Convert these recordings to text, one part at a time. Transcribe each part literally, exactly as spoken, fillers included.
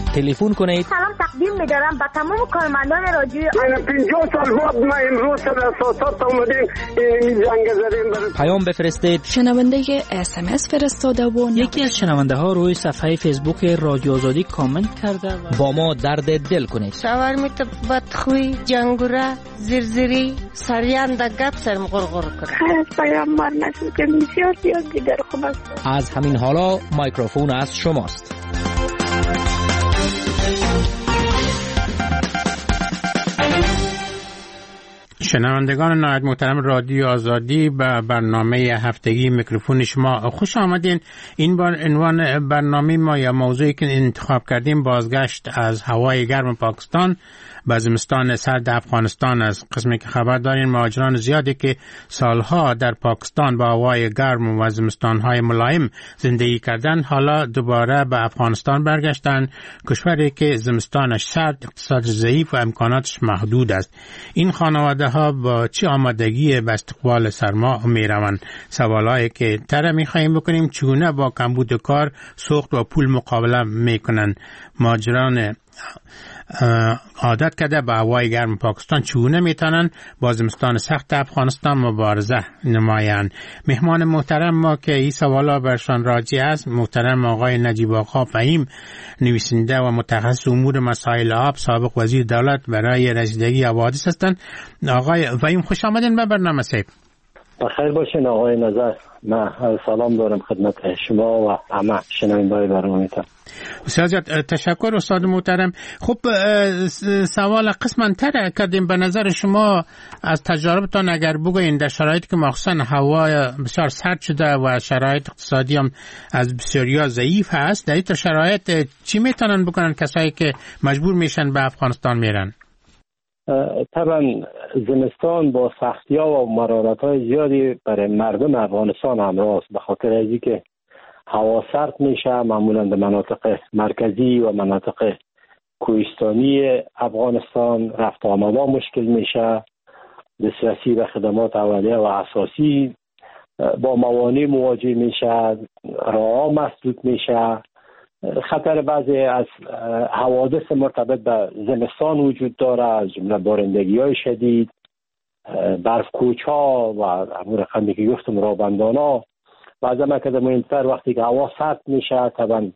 تلفن کنید. سلام تقدیم می‌دارم به تمام کارمندان رادیو. من پنجاه سال بعد ما امروز در اساسات اومدیم این زنگ زدیم. پیام بفرستید. شنونده اس ام اس فرستاده و یکی از شنونده ها روی صفحه فیسبوک رادیو آزادی کامنت کرده و با ما درد دل کنید. شاور میت بدخوی جنگوره زرزری سریان د گپ سرم غرغر کنه. از پیامبر نشد که بسیار زیاد دیگر خوب است. از همین حالا میکروفون از شماست. شنوندگان نهایت محترم رادیو آزادی به برنامه هفتگی میکروفون شما خوش آمدین. این بار عنوان برنامه ما یا موضوعی که انتخاب کردیم بازگشت از هوای گرم پاکستان به زمستان سرد افغانستان است. قسمی که خبر دارین مهاجران زیادی که سالها در پاکستان با هوای گرم و زمستانهای ملایم زندگی کردند حالا دوباره به افغانستان برگشتند، کشوری که زمستانش سرد، اقتصاد ضعیف و امکاناتش محدود است. این خانواده ها با چه آمادگی به استقبال سرما می روند؟ سوالایی که تر می خواهیم بکنیم. چگونه با کمبود کار، سوخت و پول مقابله می کنند؟ مهاجران عادت کرده به هوای گرم پاکستان چگونه میتونن با زمستان سخت افغانستان مبارزه نمایند؟ مهمان محترم ما که این سوالا برشان راجع است محترم آقای نجیب آقا فهیم، نویسنده و متخصص امور مسائل آب، سابق وزیر دولت برای رسیدگی حوادث هستند. آقای فهیم خوش آمدین به برنامه سیب. بخیر باشین آقای نظر. من سلام دارم خدمت شما و همه شنوندگان برنامه‌تان. استاد تشکر استاد محترم. خب سوال قسماً تر کردیم، به نظر شما از تجربتان اگر بگوین در شرایطی که مخصوصا هوا بسیار سرد شده و شرایط اقتصادی هم از بسیاریا ضعیف هست، در این شرایط چی میتونن بکنن کسایی که مجبور میشن به افغانستان میرن؟ طبعا زمستان با سختی‌ها و مرارت‌های زیادی برای مردم افغانستان همراه است، به خاطر از اینکه هوا سرد میشه، معمولا در مناطق مرکزی و مناطق کوهستانی افغانستان رفت آمدها مشکل میشه، دسترسی به خدمات اولیه و اساسی با موانع مواجه میشه، راه‌ها مسدود میشه، خطر بعضی از حوادث مرتبط به زمستان وجود داره، از جمله بارندگی‌های شدید، برف کوچ‌ها و همون رقمی که گفتم رابندان‌ها. و از همه که مهمتر وقتی که هوا سرد میشه طبعا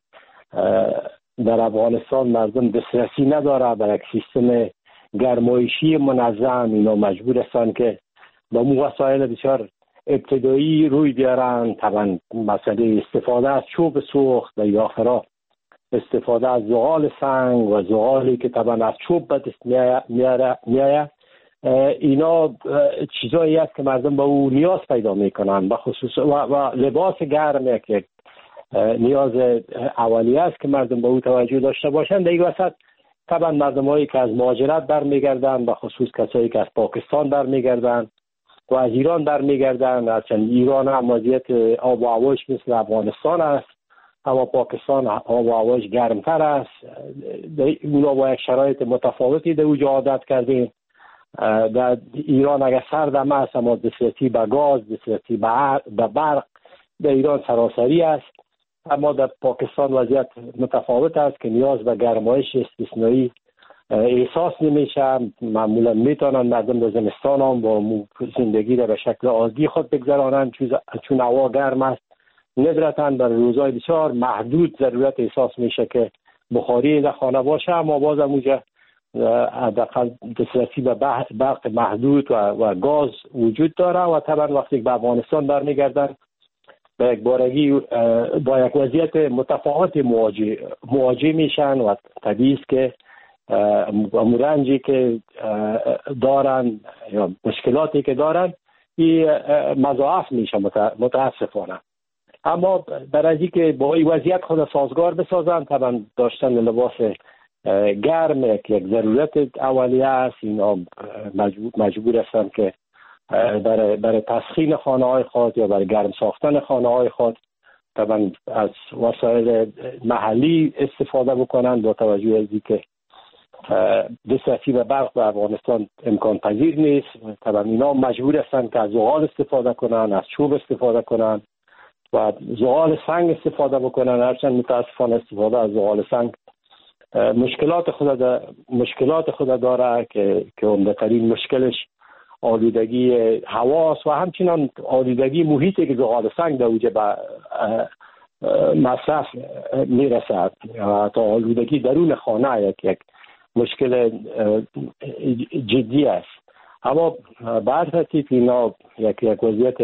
در افغانستان مردم دسترسی نداره برای سیستم گرمایشی منظم. اینا مجبور هستن که با مو وسایل بسیار ابتدایی روی بیارن. طبعا مسئله استفاده از چوب سوخت و یاخرا استفاده از زغال سنگ و زغالی که طبعا از چوب به دست میاره، اینا چیزایی است که مردم به او نیاز پیدا میکنن، به خصوص و, و لباس گرم یک نیاز اولیه است که مردم به او توجه داشته باشند. در این وسط طبعا مردمایی که از مهاجرت برمیگردن، به خصوص کسایی که از پاکستان برمیگردن و از ایران برمیگردن، هرچند ایران هم وضعیت آب و هوایش مثل افغانستان است اما پاکستان آب و هوایش گرمتر است. اونا با یک شرایط متفاوتی در اوجا عادت کردیم. در ایران اگر سرد هم است اما دسترسی به گاز، دسترسی به برق در ایران سراسری است، اما در پاکستان وضعیت متفاوت است که نیاز به گرمایش استثنایی احساس نمیشه. معمولا میتونن مردم در زمستان هم با زندگی را به شکل عادی خود بگذرانند چون هوا گرم است. ندرتاً در روزهای بسیار محدود ضرورت احساس میشه که بخاری در خانه باشه، اما باز هم اونجا حداقل دسترسی به برق محدود و, و گاز وجود داره و طبعا وقتی به افغانستان برمیگردن به یک بارگی با یک وضعیت متفاوت مواجه مواجه میشن و طبیعی است که رنجی که دارن یا مشکلاتی که دارن این مضاعف میشه متاسفانه. اما برای اینکه با این وضعیت خود سازگار بسازن طبعا داشتن لباس گرم یک ضرورت اولیه است. اینا مجبور, مجبور هستن که برای برای تسخین خانه های خود یا برای گرم ساختن خانه های خود طبعا از وسایل محلی استفاده بکنن با توجه از اینکه دسترسی به برق در افغانستان امکان پذیر نیست. طبعا اینا مجبور هستن که از زغال استفاده کنن، از چوب استفاده کنن و زغال سنگ استفاده بکنن، هرچند متاسفانه استفاده از زغال سنگ مشکلات خود دا مشکلات خود داره که که عمده‌ترین مشکلش آلودگی هواست و همچنان آلودگی محیطی که زغال سنگ در اوجه به مصرف میرسد. تا آلودگی درون خانه یک یک مشکل جدی است. اما بعد رسید اینا یک یک وضعیت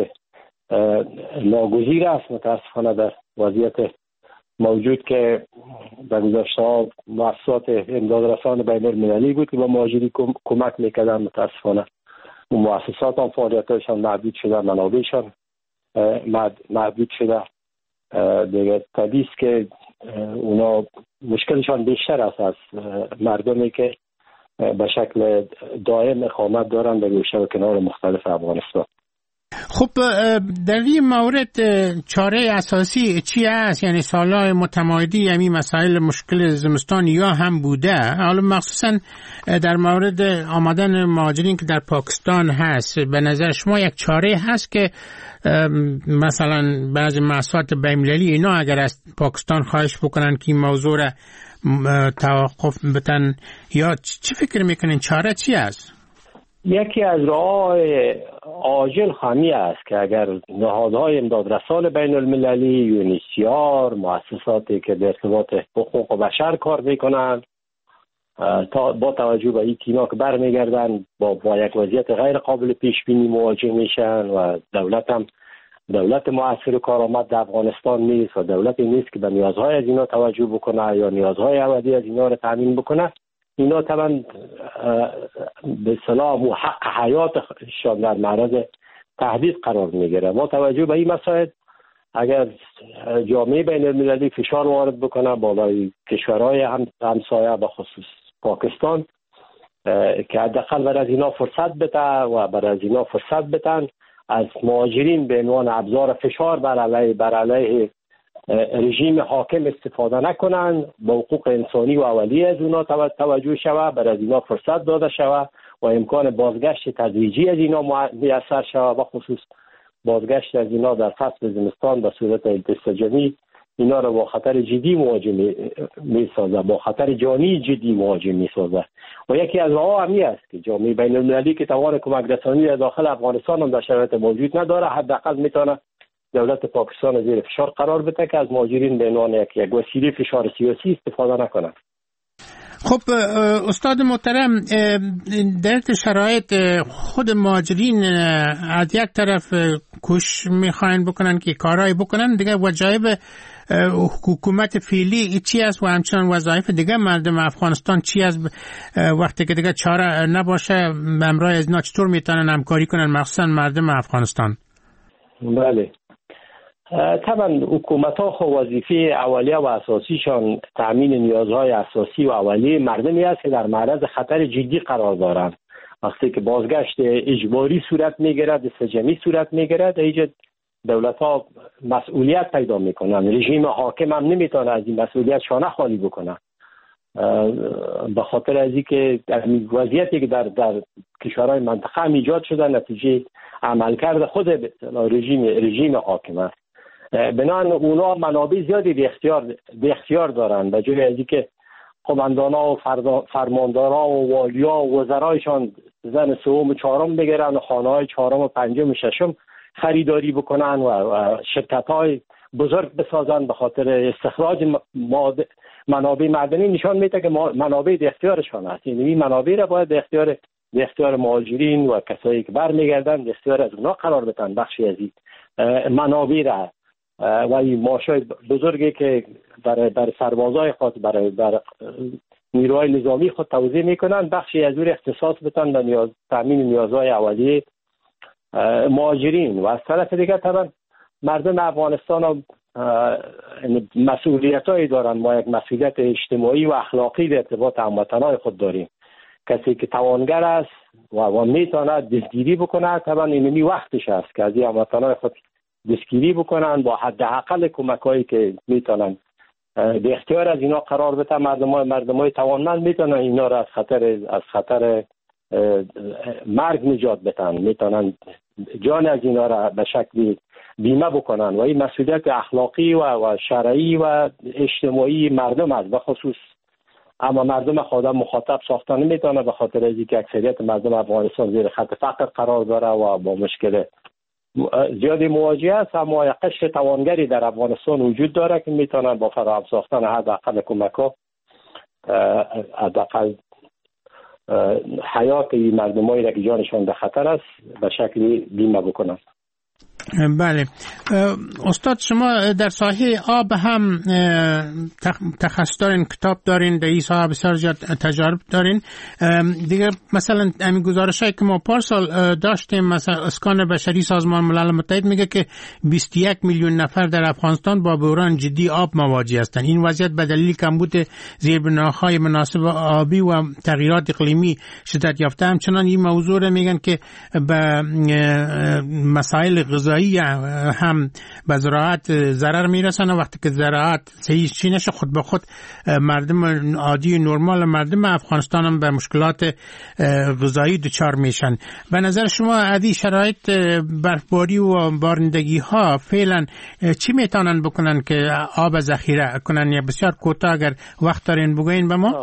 ناگزیر است متاسفانه در وضعیت موجود که در گذشته ها مؤسسات امدادرسان بین المللی بود که با مهاجرین کمک میکردن. متاسفانه اون مؤسسات هم فعالیتاشان محدود شده، منابعشان محدود شده. دیگه طبیعی است که اونا مشکلشان بیشتر است از مردمی که به شکل دائم اقامت دارن در گوشه و کنار مختلف افغانستان. خب در این مورد چاره اساسی چی است؟ یعنی سالهای متمادی همین مسائل مشکل زمستان یا هم بوده، حالا مخصوصا در مورد آمدن مهاجرین که در پاکستان هست، به نظر شما یک چاره هست که مثلا بعضی مؤسسات بین‌المللی اینا اگر از پاکستان خواهش بکنن که این موضوع را توقف بتن، یا چی فکر میکنین چاره چی است؟ یکی از راه‌های عاجل خمی است که اگر نهادهای امدادرسان بین المللی، یونیسیار، مؤسساتی که در ارتباط حقوق بشر کار میکنند تا با توجه به این اینا که برمیگردن با, با یک وضعیت غیر قابل پیش بینی مواجه میشن و دولت هم دولت مؤثر و کارآمد در افغانستان نیست و دولتی نیست که به نیازهای از اینا توجه بکنه یا نیازهای ابدی از اینا رو تامین بکنه، اینا طبعا به اصطلاح حیاتشان در معرض تهدید قرار میگیره. با توجه به این مسائل اگر جامعه بین المللی فشار وارد بکنه بالای کشورهای هم همسایه به خصوص پاکستان که حداقل برای از اینا فرصت بده و برای از اینا فرصت بدن از مهاجرین به عنوان ابزار فشار بر علیه بر علیه رژیم حاکم استفاده نکنن، با حقوق انسانی و اولیه از اونا توجه شود، برای از اینا فرصت داده شود و امکان بازگشت تدریجی از اینا میسر شود و خصوص بازگشت از اینا در فصل زمستان به صورت التزامی اینا را با خطر جدی مواجه می‌سازه، با خطر جانی جدی مواجه می‌سازه. و یکی از راه‌ها همی است که جامعه بین المللی که توان کمک رسانی در داخل افغانستان هم در شرایط موجود نداره، حداقل میتونه دولت پاکستان زیر فشار قرار بده که از مهاجرین به عنوان یک یک وسیله فشار سیاسی استفاده نکنند. خب استاد محترم، در شرایط خود مهاجرین از یک طرف کوش میخواین بکنن که کارهای بکنن، دیگه وظایف حکومت فعلی چی است و همچنان وظایف دیگه مردم افغانستان چی است؟ وقتی که دیگه چاره نباشه همراه از اینا چطور میتونن همکاری کنن، مخصوصا مردم افغانستان؟ بله طبعا حکومت ها خو وظیفه اولیه و اساسیشان تامین نیازهای اساسی و اولیه مردمی است که در معرض خطر جدی قرار دارند. وقتی که بازگشت اجباری صورت میگیره، دستجمعی صورت میگیره، در اینجا دولت ها مسئولیت پیدا میکنن. رژیم حاکم هم نمیتونه از این مسئولیت شانه خالی بکنه، به خاطر از اینکه وضعیتی که در در کشورهای منطقه هم ایجاد شده نتیجه عملکرد خود رژیم رژیم حاکم است. بنابراین اونا منابع زیادی به اختیار به اختیار دارن، به جای از اینکه قماندانا و فرماندارا و والیا و وزرایشان زن سوم و چهارم بگیرن و خانه‌های چهارم و پنجم و ششم خریداری بکنن و شرکت‌های بزرگ بسازن به خاطر استخراج منابع معدنی، نشان میده که منابع در اختیارشان است. یعنی این منابع را باید در اختیار در اختیار مهاجرین و کسایی که برمیگردن در اختیار از اونا قرار بدن. بخشی از این منابع را و این معاشای بزرگی که برای برای سربازای خود برای برای نیروهای نظامی خود توزیع میکنن، بخشی از اون اختصاص بدن به نیاز تامین نیازهای اولیه مهاجرین. و از طرف دیگه طبعا مردم افغانستان هم مسئولیتایی دارن. ما یک مسئولیت اجتماعی و اخلاقی در ارتباط هموطنای خود داریم. کسی که توانگر است و, و میتونه دستگیری بکنه، طبعا اینمی وقتش است که از این هموطنای خود دستگیری بکنن با حداقل کمکایی که میتونن به اختیار از اینا قرار بدن. مردمای مردمای توانمند میتونن اینا را از خطر از خطر مرگ نجات بدن، میتونن جان از اینا را به شکلی بیمه بکنن و این مسئولیت اخلاقی و, و شرعی و اجتماعی مردم است، به خصوص اما مردم خود مخاطب ساخته نمیتونه به خاطر اینکه اکثریت مردم افغانستان زیر خط فقر قرار داره و با مشکل زیادی مواجه است. اما یک قشر توانگری در افغانستان وجود داره که میتونن با فراهم ساختن حداقل کمک‌ها حداقل حیات این مردمایی را که جانشان در خطر است به شکلی بیمه بکنند. بله استاد، شما در ساحه آب هم تخصص دارین، کتاب دارین، در این ساحه بسیار زیاد تجارب دارین. دیگه مثلا همین گزارشایی که ما پارسال داشتیم، مثلا اسکان بشری سازمان ملل متحد میگه که بیست و یک میلیون نفر در افغانستان با بحران جدی آب مواجه هستند. این وضعیت به دلیل کمبود زیربناهای مناسب آبی و تغییرات اقلیمی شدت یافته. همچنان این موضوع رو میگن که به مسائل غذایی هم به زراعت ضرر میرسن و وقتی که زراعت صحیح چی نشه خود به خود مردم عادی نرمال مردم افغانستان هم به مشکلات غذایی دچار میشن. به نظر شما عادی شرایط برفباری و بارندگی ها فعلا چی میتونن بکنن که آب ذخیره کنن؟ یا بسیار کوتاه اگر وقت دارین بگوین به ما.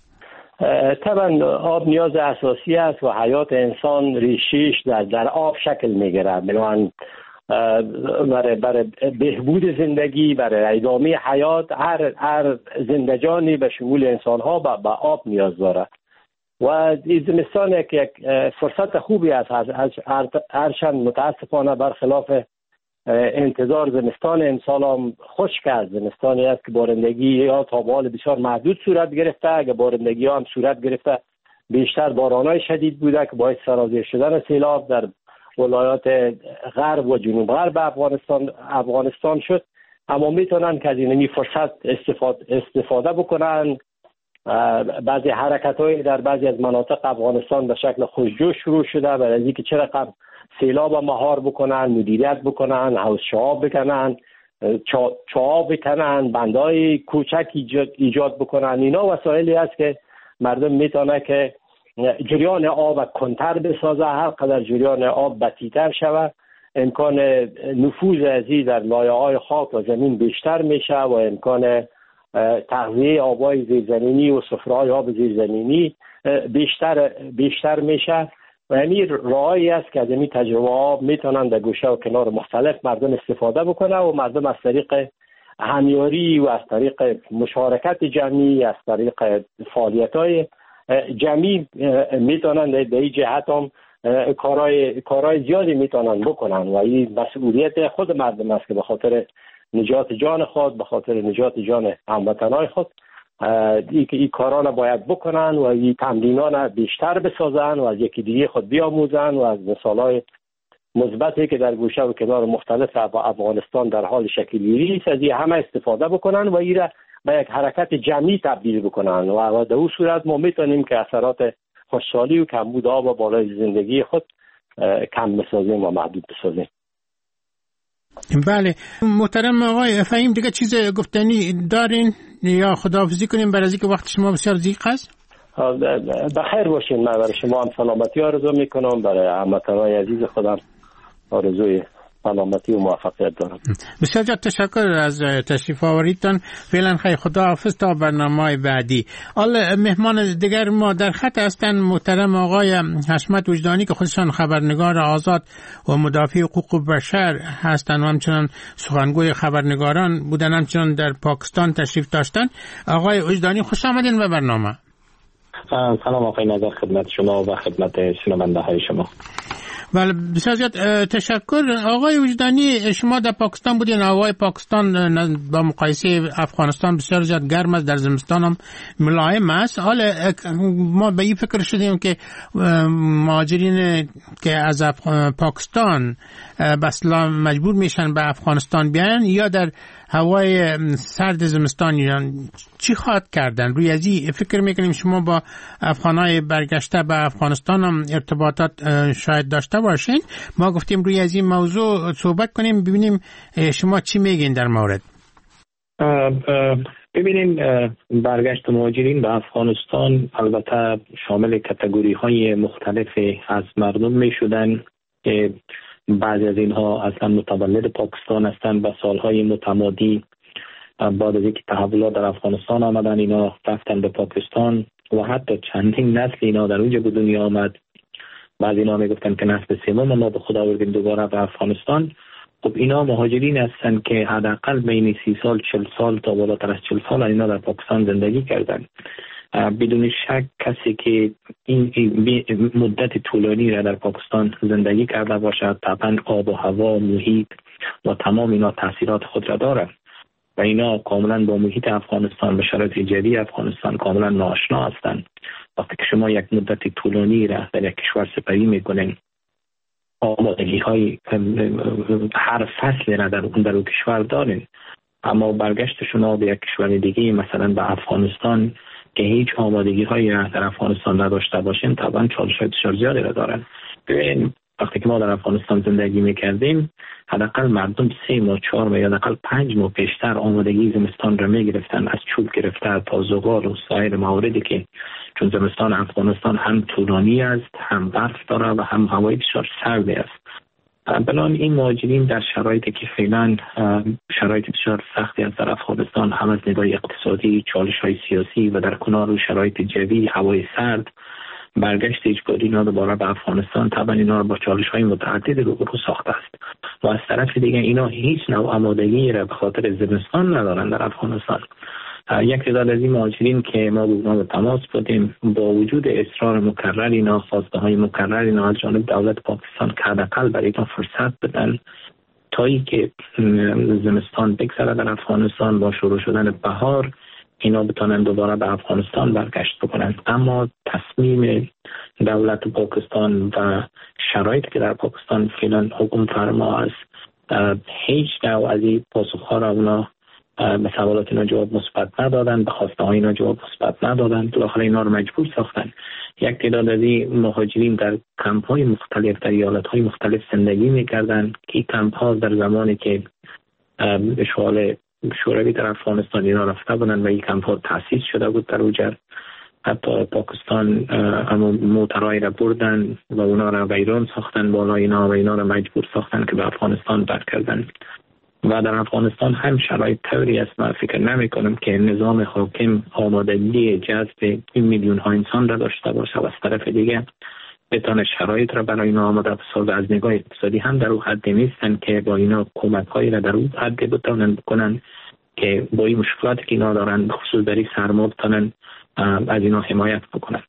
طبعا آب نیاز اساسی است و حیات انسان ریشیش در, در آب شکل میگیره. بنابراین برای برای بهبود زندگی، برای ادامه حیات، هر هر زندگانی به شمول انسان ها به, به آب نیاز داره و این زمستان یک فرصت خوبی است. هرچند متاسفانه برخلاف انتظار زمستان امسال هم خشک است. زمستانی است که بارندگی یا تابال بسیار محدود صورت گرفته. اگر بارندگی هم صورت گرفته بیشتر بارانای شدید بوده که باعث سرازیر شدن سیلاب در ولایات غرب و جنوب غرب افغانستان افغانستان شد. اما میتونن که از این فرصت استفاده استفاده بکنن. بعضی حرکت‌های در بعضی از مناطق افغانستان به شکل خوشجوش شروع شده برای اینکه چه رقم سیلاب مهار بکنن، مدیریت بکنن، حوض شعاب بکنن، چاه بکنن، بندای کوچک ایجاد, ایجاد بکنن. اینا وسایلی است که مردم میتونه که جریان آب کنتر بسازه. هر قدر جریان آب بطی‌تر شود امکان نفوذ ازی در لایه‌های خاک و زمین بیشتر میشه و امکان تغذیه آبای زیرزمینی و سفره‌های آب زیرزمینی بیشتر بیشتر میشه. و همین راهی است که از این تجربه آب میتونن در گوشه و کنار مختلف مردم استفاده بکنه و مردم از طریق همیاری و از طریق مشارکت جمعی، از طریق فعالیت‌های جمعی میتونن در این جهت هم کارهای کارهای زیادی میتونن بکنن و این مسئولیت خود مردم است که به خاطر نجات جان خود، به خاطر نجات جان هموطنان خود این این کارا را باید بکنن و این تمرینان را بیشتر بسازن و از یکی دیگه خود بیاموزن و از مثالهای مثبتی که در گوشه و کنار مختلف افغانستان در حال شکل‌گیری است از این همه استفاده بکنن و این را به یک حرکت جمعی تبدیل بکنن و در اون صورت ما میتونیم که اثرات خوشحالی و کمبود آب بالای زندگی خود کم بسازیم و محدود بسازیم. بله محترم آقای فهیم، دیگه چیز گفتنی دارین یا خداحافظی کنیم برای اینکه وقت شما بسیار ضیق است؟ بخیر باشین. من برای شما هم سلامتی آرزو میکنم، برای هموطنان عزیز خودم آرزوی سلامتی و موفقیت دارم. بسیار جان تشکر از تشریف آوریدتان. فعلا خیر، خداحافظ تا برنامه‌های بعدی. حالا مهمان دیگر ما در خط هستند محترم آقای حشمت وجدانی که خودشان خبرنگار آزاد و مدافع حقوق بشر هستند و همچنان سخنگوی خبرنگاران بودن، همچنان در پاکستان تشریف داشتند. آقای وجدانی خوش آمدین به برنامه. سلام آقای نظر خدمت شما و خدمت شنونده های شما. بله بسیار زیاد تشکر. آقای وجدانی شما در پاکستان بودین، هوای پاکستان با مقایسه افغانستان بسیار زیاد گرم است، در زمستان هم ملایم است. حالا ما به این فکر شدیم که مهاجرین که از پاکستان بسلا مجبور میشن به افغانستان بیان یا در هوای سرد زمستان ایران چی خواهد کردن؟ روی از این فکر میکنیم شما با افغانای برگشته به افغانستان هم ارتباطات شاید داشته باشین. ما گفتیم روی از این موضوع صحبت کنیم ببینیم شما چی میگین در مورد. ببینین برگشت مهاجرین به افغانستان البته شامل کاتگوری های مختلفی از مردم می شدن که بعضی از اینها اصلا متولد پاکستان هستند و سالهای متمادی بعد از اینکه تحولات در افغانستان آمدن اینا رفتن به پاکستان و حتی چندین نسل اینا در اونجا به دنیا آمد. بعضی اینا میگفتن که نسل سوم ما به خود آوردیم دوباره به افغانستان. خب اینا مهاجرین هستن که حداقل بین سی سال چهل سال تا بالاتر از چهل سال اینا در پاکستان زندگی کردن. بدون شک کسی که این مدت طولانی را در پاکستان زندگی کرده باشد طبعا آب و هوا، محیط و تمام اینا تاثیرات خود را دارد و اینا کاملا با محیط افغانستان به شرایط جدید افغانستان کاملا ناآشنا هستند. وقتی که شما یک مدت طولانی را در یک کشور سپری میکنین، آمادگی های هر فصل را در اون در اون کشور دارین، اما برگشت شما به یک کشور دیگه مثلا به افغانستان که هیچ آمادگی هایی را در افغانستان نداشته باشین طبعا چالش های بسیار زیادی را دارن. ببین وقتی که ما در افغانستان زندگی میکردیم حداقل مردم سه ماه چهار ماه یا حداقل پنج ماه پیشتر آمادگی زمستان را میگرفتن، از چوب گرفته تا زغال و سایر مواردی که چون زمستان افغانستان هم طولانی است، هم برف داره و هم هوای بسیار سردی است. بنابراین این مهاجرین در شرایطی که فعلا شرایط بسیار سختی است در افغانستان، هم از نگاه اقتصادی، چالش های سیاسی و در کنار شرایط جوی، هوای سرد، برگشت اجباری اینا دوباره به افغانستان طبعا اینا با چالش های متعدد روبرو ساخته است و از طرف دیگه اینا هیچ نوع آمادگی را به خاطر زمستان ندارن در افغانستان. یک تعداد از این مهاجرین که ما با اونها به تماس بودیم با وجود اصرار مکرر اینا، خواسته های مکرر اینا از جانب دولت پاکستان که حداقل برای اینا فرصت بدن تا اینکه زمستان بگذره در افغانستان با شروع شدن بهار اینا بتونن دوباره به افغانستان برگشت بکنن، اما تصمیم دولت پاکستان و شرایطی که در پاکستان فعلا حکم فرما است هیچ نوع از این پاسخ‌ها را اونا به سوالات اینا جواب مثبت ندادن، به خواسته های اینا جواب مثبت ندادن، بالاخره اینا رو مجبور ساختن. یک تعداد از این مهاجرین در کمپ های مختلف در ایالت های مختلف زندگی میکردن که کمپ ها در زمانی که اشغال شوروی در افغانستان اینا رفته بودن و این کمپ ها تأسیس شده بود در اوجر، حتی پاکستان اما موترهای را بردن و اونا را ویران ساختن بالا اینا و اینا را مجبور ساختن که به افغانستان برگردن. و در افغانستان هم شرایط طوری است من فکر نمی کنم که نظام حاکم آمادگی جذب این میلیون ها انسان را داشته باشه و از طرف دیگه بتونه شرایط را برای اینا آماده بسازه. از نگاه اقتصادی هم در اون حد نیستن که با اینا کمک هایی را در اون حد بتونن بکنن که با این مشکلاتی که اینا دارن خصوص در سرما بتونن از اینا حمایت بکنن.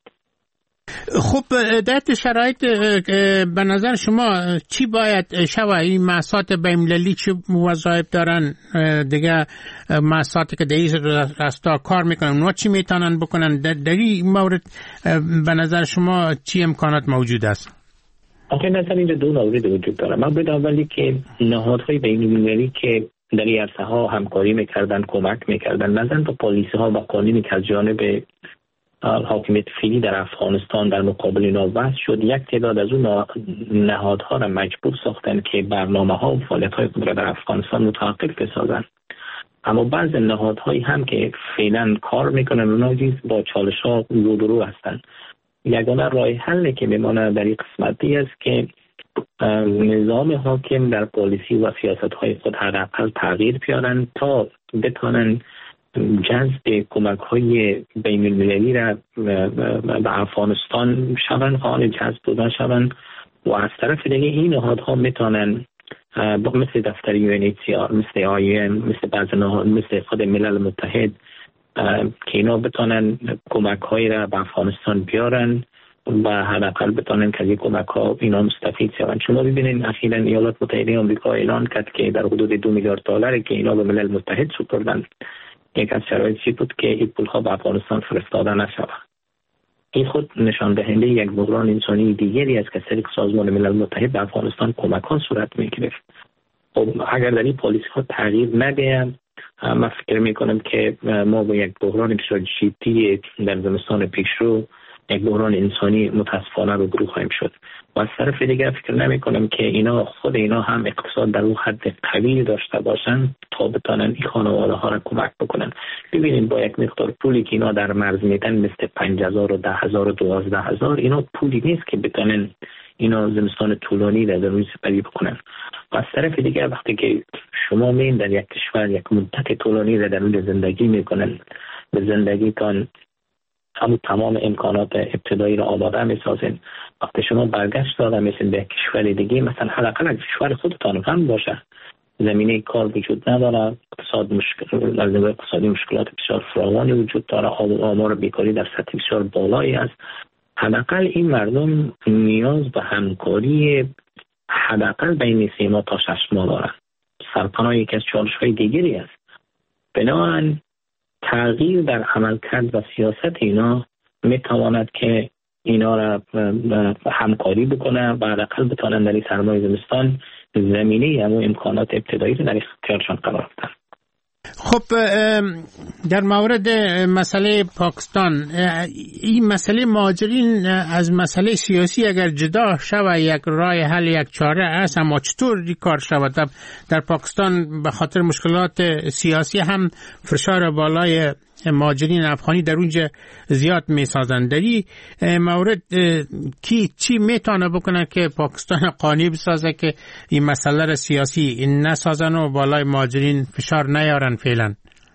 خب در شرایط به نظر شما چی باید شوه؟ این مؤسسات بین‌المللی چه وظایف دارن دیگه؟ مؤسساتی که در این راستا کار میکنن اونا چی میتونن بکنن؟ در این مورد به نظر شما چی امکانات موجود است؟ آخه نظر اینجا دو مورد وجود داره. من باید اولی که نهادهای بین‌المللی که در این عرصه ها همکاری میکردن، کمک میکردن، نظر به پالیسی ها و قوانینی که از جانب حاکمیت فعلی در افغانستان در مقابل اینا وضع شد، یک تعداد از اون نهادها را مجبور ساختن که برنامه ها و فعالیت های خود را در افغانستان متوقف بسازن. اما بعض نهادهایی هم که فعلا کار میکنن اونا با چالش ها روبرو هستن. یگانه راه حلی که میمانه در این قسمتی است که نظام حاکم در پالیسی و سیاست های خود حداقل تغییر بیارن تا بتونن جذب کمک های بین المللی را به افغانستان شون، فعال جذب بودن شون و از طرف دیگه این نهادها میتونن مثل دفتر یو ان اچ سی آر، مثل آی ام، مثل بعض نهاد مثل خود ملل متحد که اینا بتونن کمک هایی را به افغانستان بیارن و حداقل بتونن که از این کمک ها اینا مستفید شون. شما ببینید اخیراً ایالات متحده آمریکا اعلان کرد که در حدود دو میلیارد دلار که اینا به ملل متحد سپردن، یک از شرایطی بود که این پول‌ها به افغانستان فرستاده نشود. این خود نشان دهنده یک بحران انسانی دیگری است که طریق سازمان ملل متحد به افغانستان کمک‌ها صورت می‌گرفت. خب اگر در این پالیسی‌ها تغییر نده، من فکر می‌کنم که ما با یک بحران بسیار جدی در زمستان پیشرو، یک بحران انسانی متاسفانه روبرو خواهیم شد. و از طرف دیگر فکر نمی کنم که اینا خود اینا هم اقتصاد در اون حد قوی داشته باشن تا بتونن این خانواده ها را کمک بکنن. ببینید با یک مقدار پولی که اینا در مرز میدن مثل پنج هزار و ده هزار و دوازده هزار اینا پولی نیست که بتونن اینا زمستان طولانی در روی سپری بکنن. و از طرف دیگه وقتی که شما میین در یک کشور یک مدت طولانی را در اون زندگی میکنن، به زندگیتان همون تمام امکانات ابتدایی را آماده میسازین، وقتی شما برگشت داده میشین به کشور دیگه، مثلا حداقل کشور خودتان هم باشه، زمینه کار وجود نداره، اقتصاد مشکل از نظر اقتصادی مشکلات بسیار فراوانی وجود داره، آمار بیکاری در سطح بسیار بالایی است، حداقل این مردم نیاز به همکاری حداقل بین سه ماه تا شش ماه دارند. سرپناه یکی از چالش‌های دیگری است. بنابراین تغییر در عملکرد و سیاست اینا میتواند که اینا را همکاری بکنه و حداقل بتونن در این سرمای زمستان زمینه همون امکانات ابتدایی رو در اختیارشان قرار بدن. خب در مورد مسئله پاکستان، این مسئله مهاجرین از مسئله سیاسی اگر جدا شود یک راه حل یک چاره است، اما چطور این کار شود؟ در پاکستان به خاطر مشکلات سیاسی هم فشار بالای مهاجرین افغانی در اونجا زیاد میسازند. در این مورد کی چی میتونه بکنه که پاکستان قانع بسازه که این مسئله را سیاسی نسازن و بالای مهاجرین فشار نیارن؟ فعلا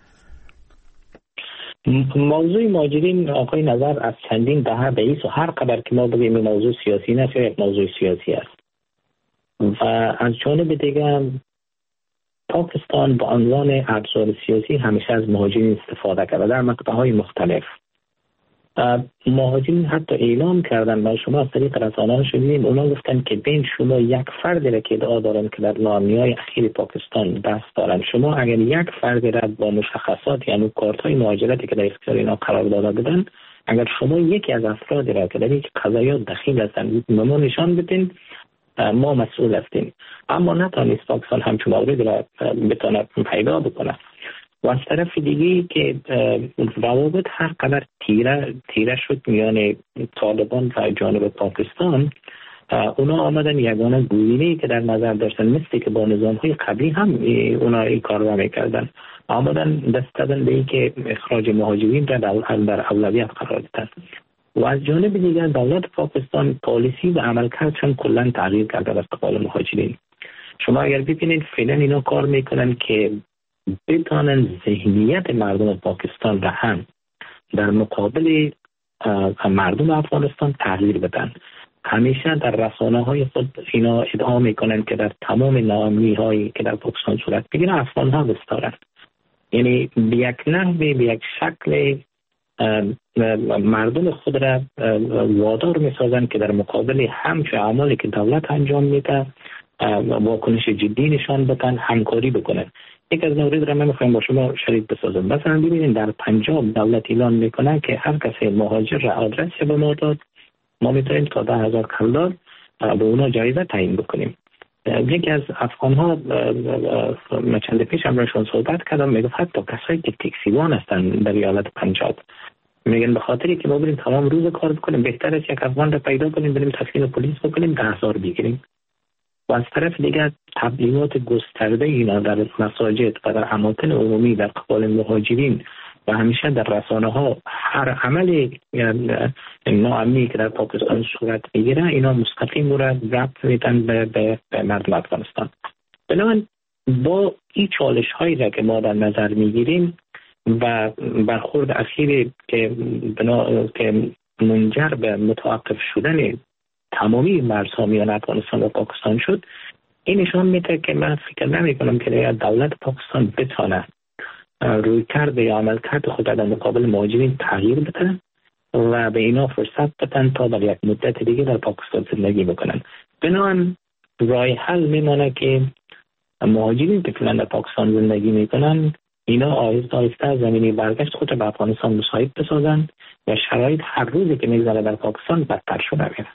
موضوع مهاجرین آقای نظر از چندین دهه بعید و هر قدر که ما بگیم موضوع سیاسی نیست، یک موضوع سیاسی است. و از جانب دیگه پاکستان به عنوان ابزار سیاسی همیشه از مهاجرین استفاده کرده در مقطع‌های مختلف. مهاجرین حتی اعلام کردن و شما از طریق رسانه‌ها شنیدین، اونا گفتن که بین شما یک فردی را که ادعا دارن که در ناامنی‌های اخیر پاکستان دست دارن، شما اگر یک فردی را با مشخصات یعنی کارت‌های مهاجرتی که در اختیار اینا قرار داده بودن، اگر شما یکی از افرادی را که در این قضايا دخیل هستن به ما نشان بدین، ما مسئول هستیم. اما نتونست پاکستان همچون موردی را بتونه پیدا بکنه. و از طرف دیگه که روابط هر قدر تیره تیره شد میان طالبان و جانب پاکستان، اونا آمدن یگانه گزینه‌ای که در نظر داشتن، مثل که با نظام‌های قبلی هم اونا این کار را میکردن، آمدن دست دادن به این که اخراج مهاجرین را در اولویت قرار دادن. و از جانب دیگر دولت پاکستان پالیسی و عملکردشان کلا تغییر کرده در استقبال مهاجرین. شما اگر ببینید فعلا اینا کار میکنن که بتونن ذهنیت مردم پاکستان را هم در مقابل مردم افغانستان تغییر بدن. همیشه در رسانه‌های خود اینا ادعا میکنن که در تمام ناامنی‌هایی که در پاکستان صورت میگیره افغان‌ها بستارن، یعنی به یک نحوی به یک شکل مردم خود را وادار میسازن که در مقابل همچه اعمالی که دولت انجام میده واکنش جدی نشان بدن، همکاری بکنن. یک از مورد را من میخوایم با شما شریک بسازم. مثلا ببینید در پنجاب دولت اعلان میکنه که هر کسی مهاجر را آدرس به ما داد، ما میتونیم تا ده هزار کلدار به اونا جایزه تعیین بکنیم. یکی از افغان‌ها چند پیش هم راشون صحبت کردم، میگفت حتی کسایی که تکسیوان هستن در ایالت پنجاب میگن به خاطری که ما بریم تمام روز کار بکنیم بهتر است یک افغان را پیدا کنیم بریم تسلیم پلیس بکنیم ده هزار بگیریم. و از طرف دیگر تبلیغات گسترده اینا در مساجد و در اماکن عمومی در قبال مهاجرین و همیشه در رسانه ها هر عمل ناامنی که در پاکستان صورت میگیره اینا مستقیم رو ربط میدن به, به, به مردم افغانستان. بنابراین با این چالش هایی را که ما در نظر میگیریم و برخورد اخیری که بنا که منجر به متوقف شدن تمامی مرزها میان افغانستان و پاکستان شد، این نشان میده که من فکر نمی کنم که دولت پاکستان بتونه روی کرده یا عمل کرده خود در مقابل مهاجرین تغییر بده و به اینا فرصت بدن تا در یک مدت دیگه در پاکستان زندگی بکنن. بنابراین راه حل میمانه که مهاجرین که فعلا در پاکستان زندگی میکنن اینا آهسته آهسته زمینی برگشت خود به افغانستان مساعد بسازن و شرایط هر روزی که میگذره در پاکستان بدتر شده میره.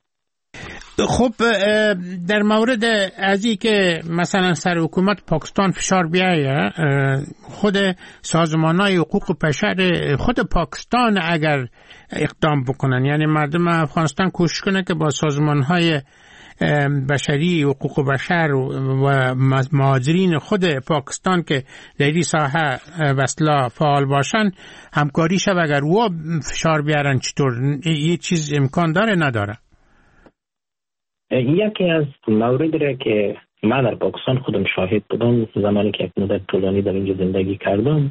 خب در مورد از این که مثلا سر حکومت پاکستان فشار بیایه، خود سازمان‌های حقوق بشر خود پاکستان اگر اقدام بکنن، یعنی مردم افغانستان کوشش کنه که با سازمان‌های بشری حقوق بشر و مهاجرین خود پاکستان که در این ساحه وصلا فعال باشن همکاری شود، اگر او فشار بیارن چطور یه چیز امکان داره نداره؟ یکی از موردی را که من در پاکستان خودم شاهد بودم زمانی که یک مدت طولانی در اینجا زندگی کردم.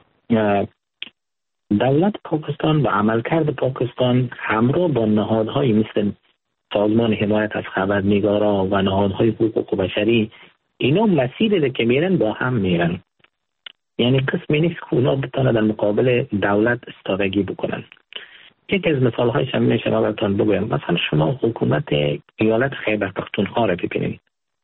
دولت پاکستان و عملکرد پاکستان همراه با نهادهایی مثل سازمان حمایت از خبرنگاران و نهادهای حقوق بشری، اینا مسیری که میرن با هم میرن. یعنی قسمی نیست که اونا بتانه در مقابل دولت استادگی بکنن. یکی از مثال هایش هم میشه براتون بگویم. مثلا شما حکومت ایالت خیبر پختونخوا را ببینید.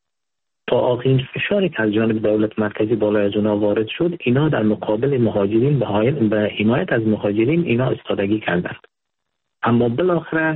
تا آخرین فشاری که از جانب دولت مرکزی بالای از اونا وارد شد، اینا در مقابل مهاجرین به حمایت از مهاجرین اینا استادگی کردند. اما بالاخره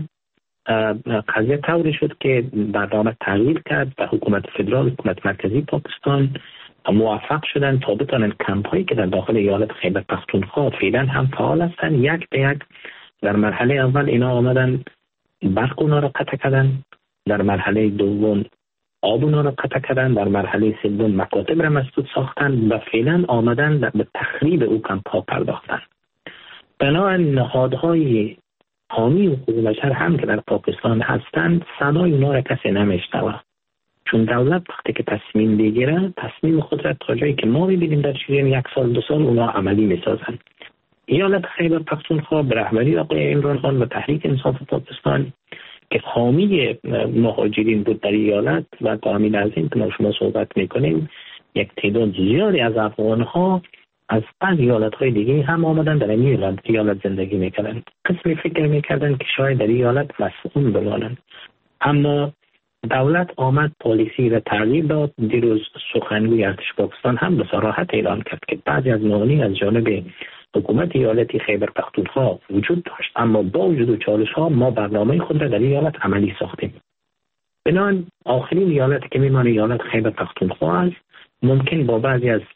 قضیه طوری شد که برنامه تغییر کرد و حکومت فدرال، حکومت مرکزی پاکستان موفق شدن تا بتانن کمپ هایی که در داخل ایالت خیبر پختونخوا فعلا هم فعال هستن، یک به یک در مرحله اول اینا آمدن برق اونا را قطع کردن، در مرحله دوم آب اونا را قطع کردن، در مرحله سوم مکاتب را مسدود ساختن و فعلا آمدن به تخریب او کمپ ها پرداختن. بنابراین نهادهای حامی حقوق بشر هم که در پاکستان هستند صدای اونا را کسی نمیشنوه، چون دولت وقتی که تصمیم بگیره تصمیم خود را تا جایی که ما می‌بینیم در چیزی یک سال دو سال اونا عملی میسازن. ایالت خیبر پختونخوا به رهبری آقای عمران خان و تحریک انصاف پاکستان که حامی مهاجرین بود در ایالت و کامل از این که ما شما صحبت میکنیم، یک تعداد زیادی از افغان‌ها از بعض ایالت‌های دیگه هم آمدن در این ایالت زندگی میکردن. قسمی فکر میکردن که شاید در ایالت مسئول بمانند، اما دولت آمد پالیسی را تغییر داد. دیروز سخنگوی ارتش پاکستان هم به صراحت اعلان کرد که بعضی از معانی از جانب حکومت ایالتی خیبر پختونخوا وجود داشت، اما با وجود چالش ها ما برنامه خود را در ایالت عملی ساختیم. بنابراین آخرین ایالتی که میمانه ایالت خیبر پختونخوا است. ممکن با بعضی از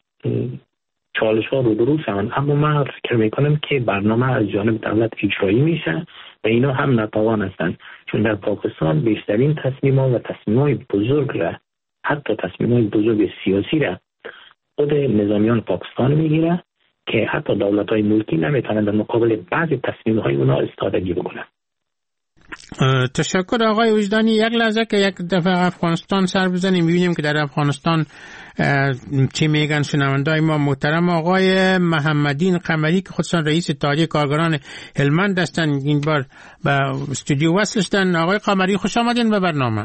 چالش ها روبرو شوند، اما من فکر میکنم که برنامه از جانب دولت اجرایی میشه و اینا هم ناتوان هستند، چون در پاکستان بیشترین تصمیم ها و تصمیم های بزرگ را، حتی تصمیم های بزرگ سیاسی را خود نظامیان پاکستان میگیره که حتی دولت های ملکی نمیتونن در مقابل بعضی تصمیم های اونا استادگی بکنن. تشکر آقای وجدانی. یک لحظه که یک دفعه افغانستان سر بزنیم ببینیم که در افغانستان چی میگن شنوندای ما محترم. آقای محمدین قمری که خودشان رئیس اتحادیه کارگران هلمند هستن این بار به استودیو وصل شدن. آقای قمری خوش آمدین به برنامه.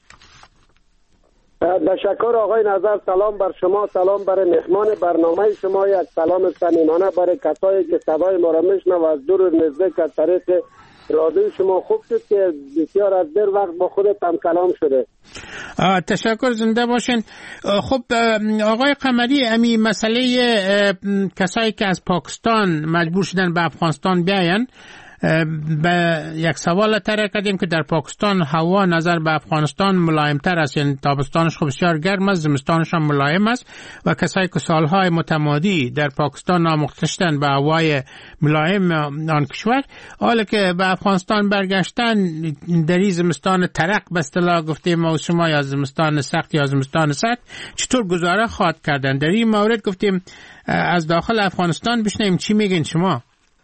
تشکر آقای نظر. سلام بر شما، سلام برای مهمان برنامه شما، یک سلام صمیمانه برای کسایی که صدای ما را میشنوند و از دور و نزدیک از طریق رادیو شما. خوب شد که بسیار از دیر وقت با خودت هم کلام شده. تشکر، زنده باشین. خب آقای قمری، امی مسئله کسایی که از پاکستان مجبور شدن به افغانستان بیاین، به یک سوال طرح کردیم که در پاکستان هوا نظر به افغانستان ملایم تر است، یعنی تابستانش خب بسیار گرم است، زمستانش هم ملایم است و کسایی که سالهای متمادی در پاکستان ناموخته شدن به هوای ملایم آن کشور، حالا که به افغانستان برگشتن در این زمستان ترق به اصطلاح گفتیم ما شما، یا زمستان سخت یا زمستان سرد، چطور گزاره خواهد کردن؟ در این مورد گفتیم از داخل افغانستان بشنویم چی میگین شما.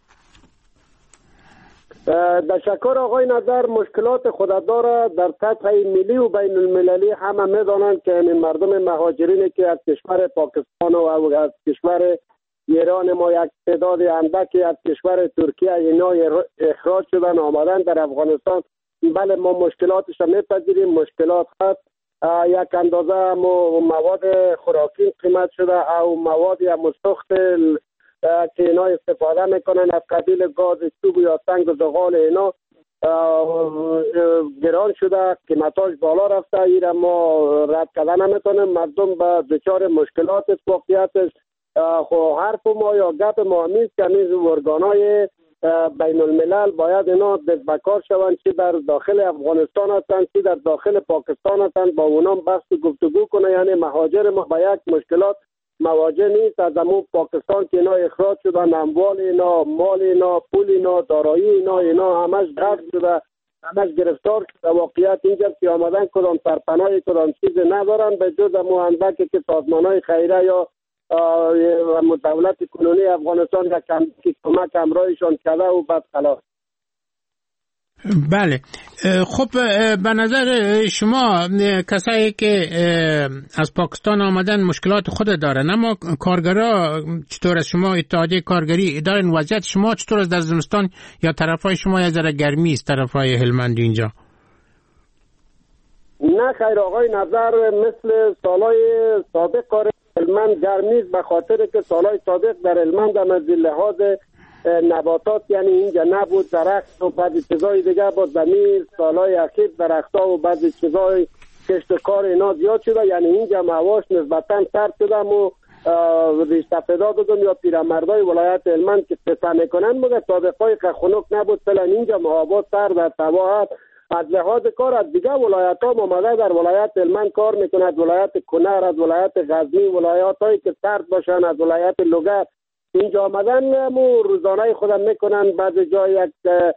تشکر آقای نظر. مشکلات خود داره در سطح ملی و بین المللی همه میدانند که این مردم مهاجرینی که از کشور پاکستان و از کشور ایران ما یک تعداد اندکی از کشور ترکیه اینا اخراج شدن آمدن در افغانستان. بله ما مشکلاتش میپذیریم، مشکلات هست. یک اندازه مواد خوراکی قیمت شده او موادی مستخت که اینا استفاده میکنن از قبیل گاز چوب یا سنگ و زغال اینا گران شده، قیمتاش بالا رفته. ایره ما رد کردن نمیتونیم، مردم به دچار مشکلات واقعیتش. خب حرف ما یا گپ ما همیست که همیز ارگانای بین الملل باید اینا دست بکار شوند، چی در داخل افغانستان هستند چی در داخل پاکستان هستند، با اونام بحث گفتگو کنه. یعنی مهاجر ما با یک مشکلات مواجه نیست. از امون پاکستان که اینا اخراج شدن، اموال اینا، مال اینا، پول اینا، دارایی اینا اینا همش غصب شده، همش گرفتار شده. واقعیت اینجا که آمدن کدام سرپناهی کدام چیزی ندارن به جز امون اندکی که سازمانهای خیریه یا دولت کنونی افغانستان یک کمک همراهشان کرده و بعد خلاص. بله. خب به نظر شما کسایی که از پاکستان آمدن مشکلات خود دارن، اما کارگرها چطور؟ از شما اتحادیه کارگری دارن؟ وضعیت شما چطور است در زمستان؟ یا طرفای شما یه ذره گرمی است طرفای هلمند اینجا؟ نه خیر آقای نظر، مثل سالهای سابق کار هلمند گرمی است، به خاطر که سالهای سابق در هلمند هم از لحاظ نباتات یعنی اینجا نبود، درخت و بعضی چیزای دیگه بود. زمین سالهای اخیر درختها و بعضی چیزای کشت کار اینا زیاد شده، یعنی اینجا هواش نسبتا سرد شده و ریش سفیدا بدون یا پیرمردای ولایت هلمند که سفر میکنن مگه سابقای که خنک نبود. فعلا اینجا هوا سرد است، هوا از لحاظ کار از دیگه ولایت ها آمده در ولایت هلمند کار میکند، ولایت کنر، از ولایت غزنی، ولایت هایی که سرد باشن، از ولایت لوگر اینجا آمدن مو روزانه خودم میکنن. بعض جای یک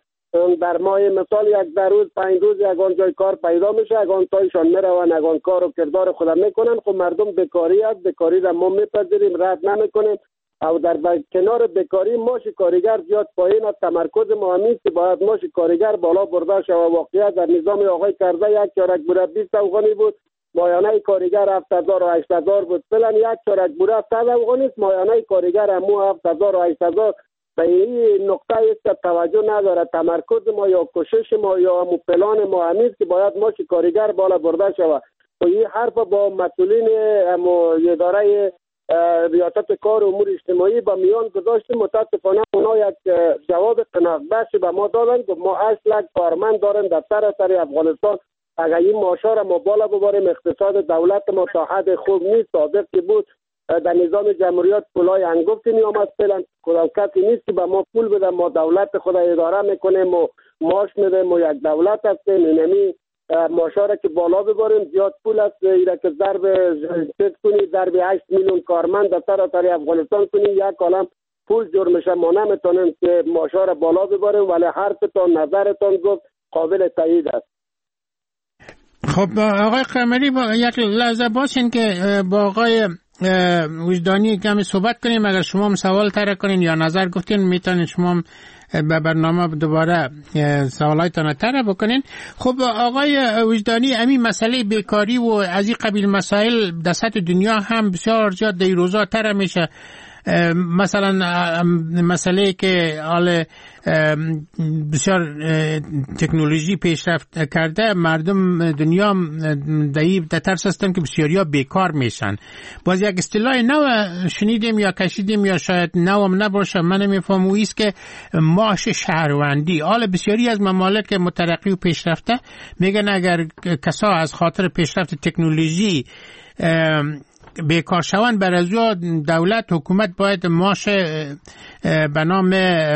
در ماه مثال یک در روز پنج روز یگان جای کار پیدا میشه، یگان تایشان میرون یگان کار و کردار خودم میکنن. خب مردم بیکاری است، بیکاری را ما میپذیریم، رد نمیکنیم. او در کنار بیکاری ماش کارگر زیاد پایین است. تمرکز ما همیست که باید ماش کارگر بالا برده شود. واقعیت در نظام آقای کرزی یک چارک بوره بیست افغانی بود، مایانه کارگر هفت هزار و هشت هزار بود. فعلا یک چارک بوره صد افغانی است، مایانه کارگر همو هفت هزار و هشت هزار. به این نقطه است که توجه نداره. تمرکز ما یا کوشش ما یا همو پلان ما همیست که باید ماش کارگر بالا برده شود. و این حرف با مسئولین همو اداره ریاست کار و امور اجتماعی با میان گذاشتیم. متاسفانه اونا یک جواب قناعتبخش به ما دادن که ما اصلا کارمند دارن در سراسر افغانستان. اگر این معاشا را ما بالا ببریم اقتصاد دولت ما تا حد خوب نیست. سابق که بود در نظام جمهوریت پولای انگفتی می آمد، فعلا کسی نیست که به ما پول بده. ما دولت خود اداره میکنیم و معاش میدیم و یک دولت هستیم. اینمی معاشا را که بالا ببریم زیاد پول است. ایرا که ضرب چیز کنی ضرب هشت میلیون کارمند در سراسر افغانستان کنی یک عالم پول جور میشه. ما نمیتونیم که معاشا را بالا ببریم، ولی حرفتان نظرتان گفت قابل تایید است. خب آقای قمری با یک لحظه باشین که با آقای وجدانی کمی صحبت کنیم. اگر شما هم سوال طرح کنین یا نظر گفتین میتونین شما هم به برنامه دوباره سوالایتان طرح بکنین. خب آقای وجدانی، همین مسئله بیکاری و از این قبیل مسائل در سطح دنیا هم بسیار زیاد در روزا طرح میشه. مثلا مسئله که حال بسیار تکنولوژی پیشرفت کرده، مردم دنیا در ترس هستن که بسیاریا بیکار میشن. باز یک اصطلاح نو شنیدیم یا کشیدیم یا شاید نوم نباشه، من نمیفهمم، او است که معاش شهروندی. حال بسیاری از ممالک مترقی و پیشرفته میگن اگر کسا از خاطر پیشرفت تکنولوژی بیکار شوند، بر از دولت حکومت باید معاش به نام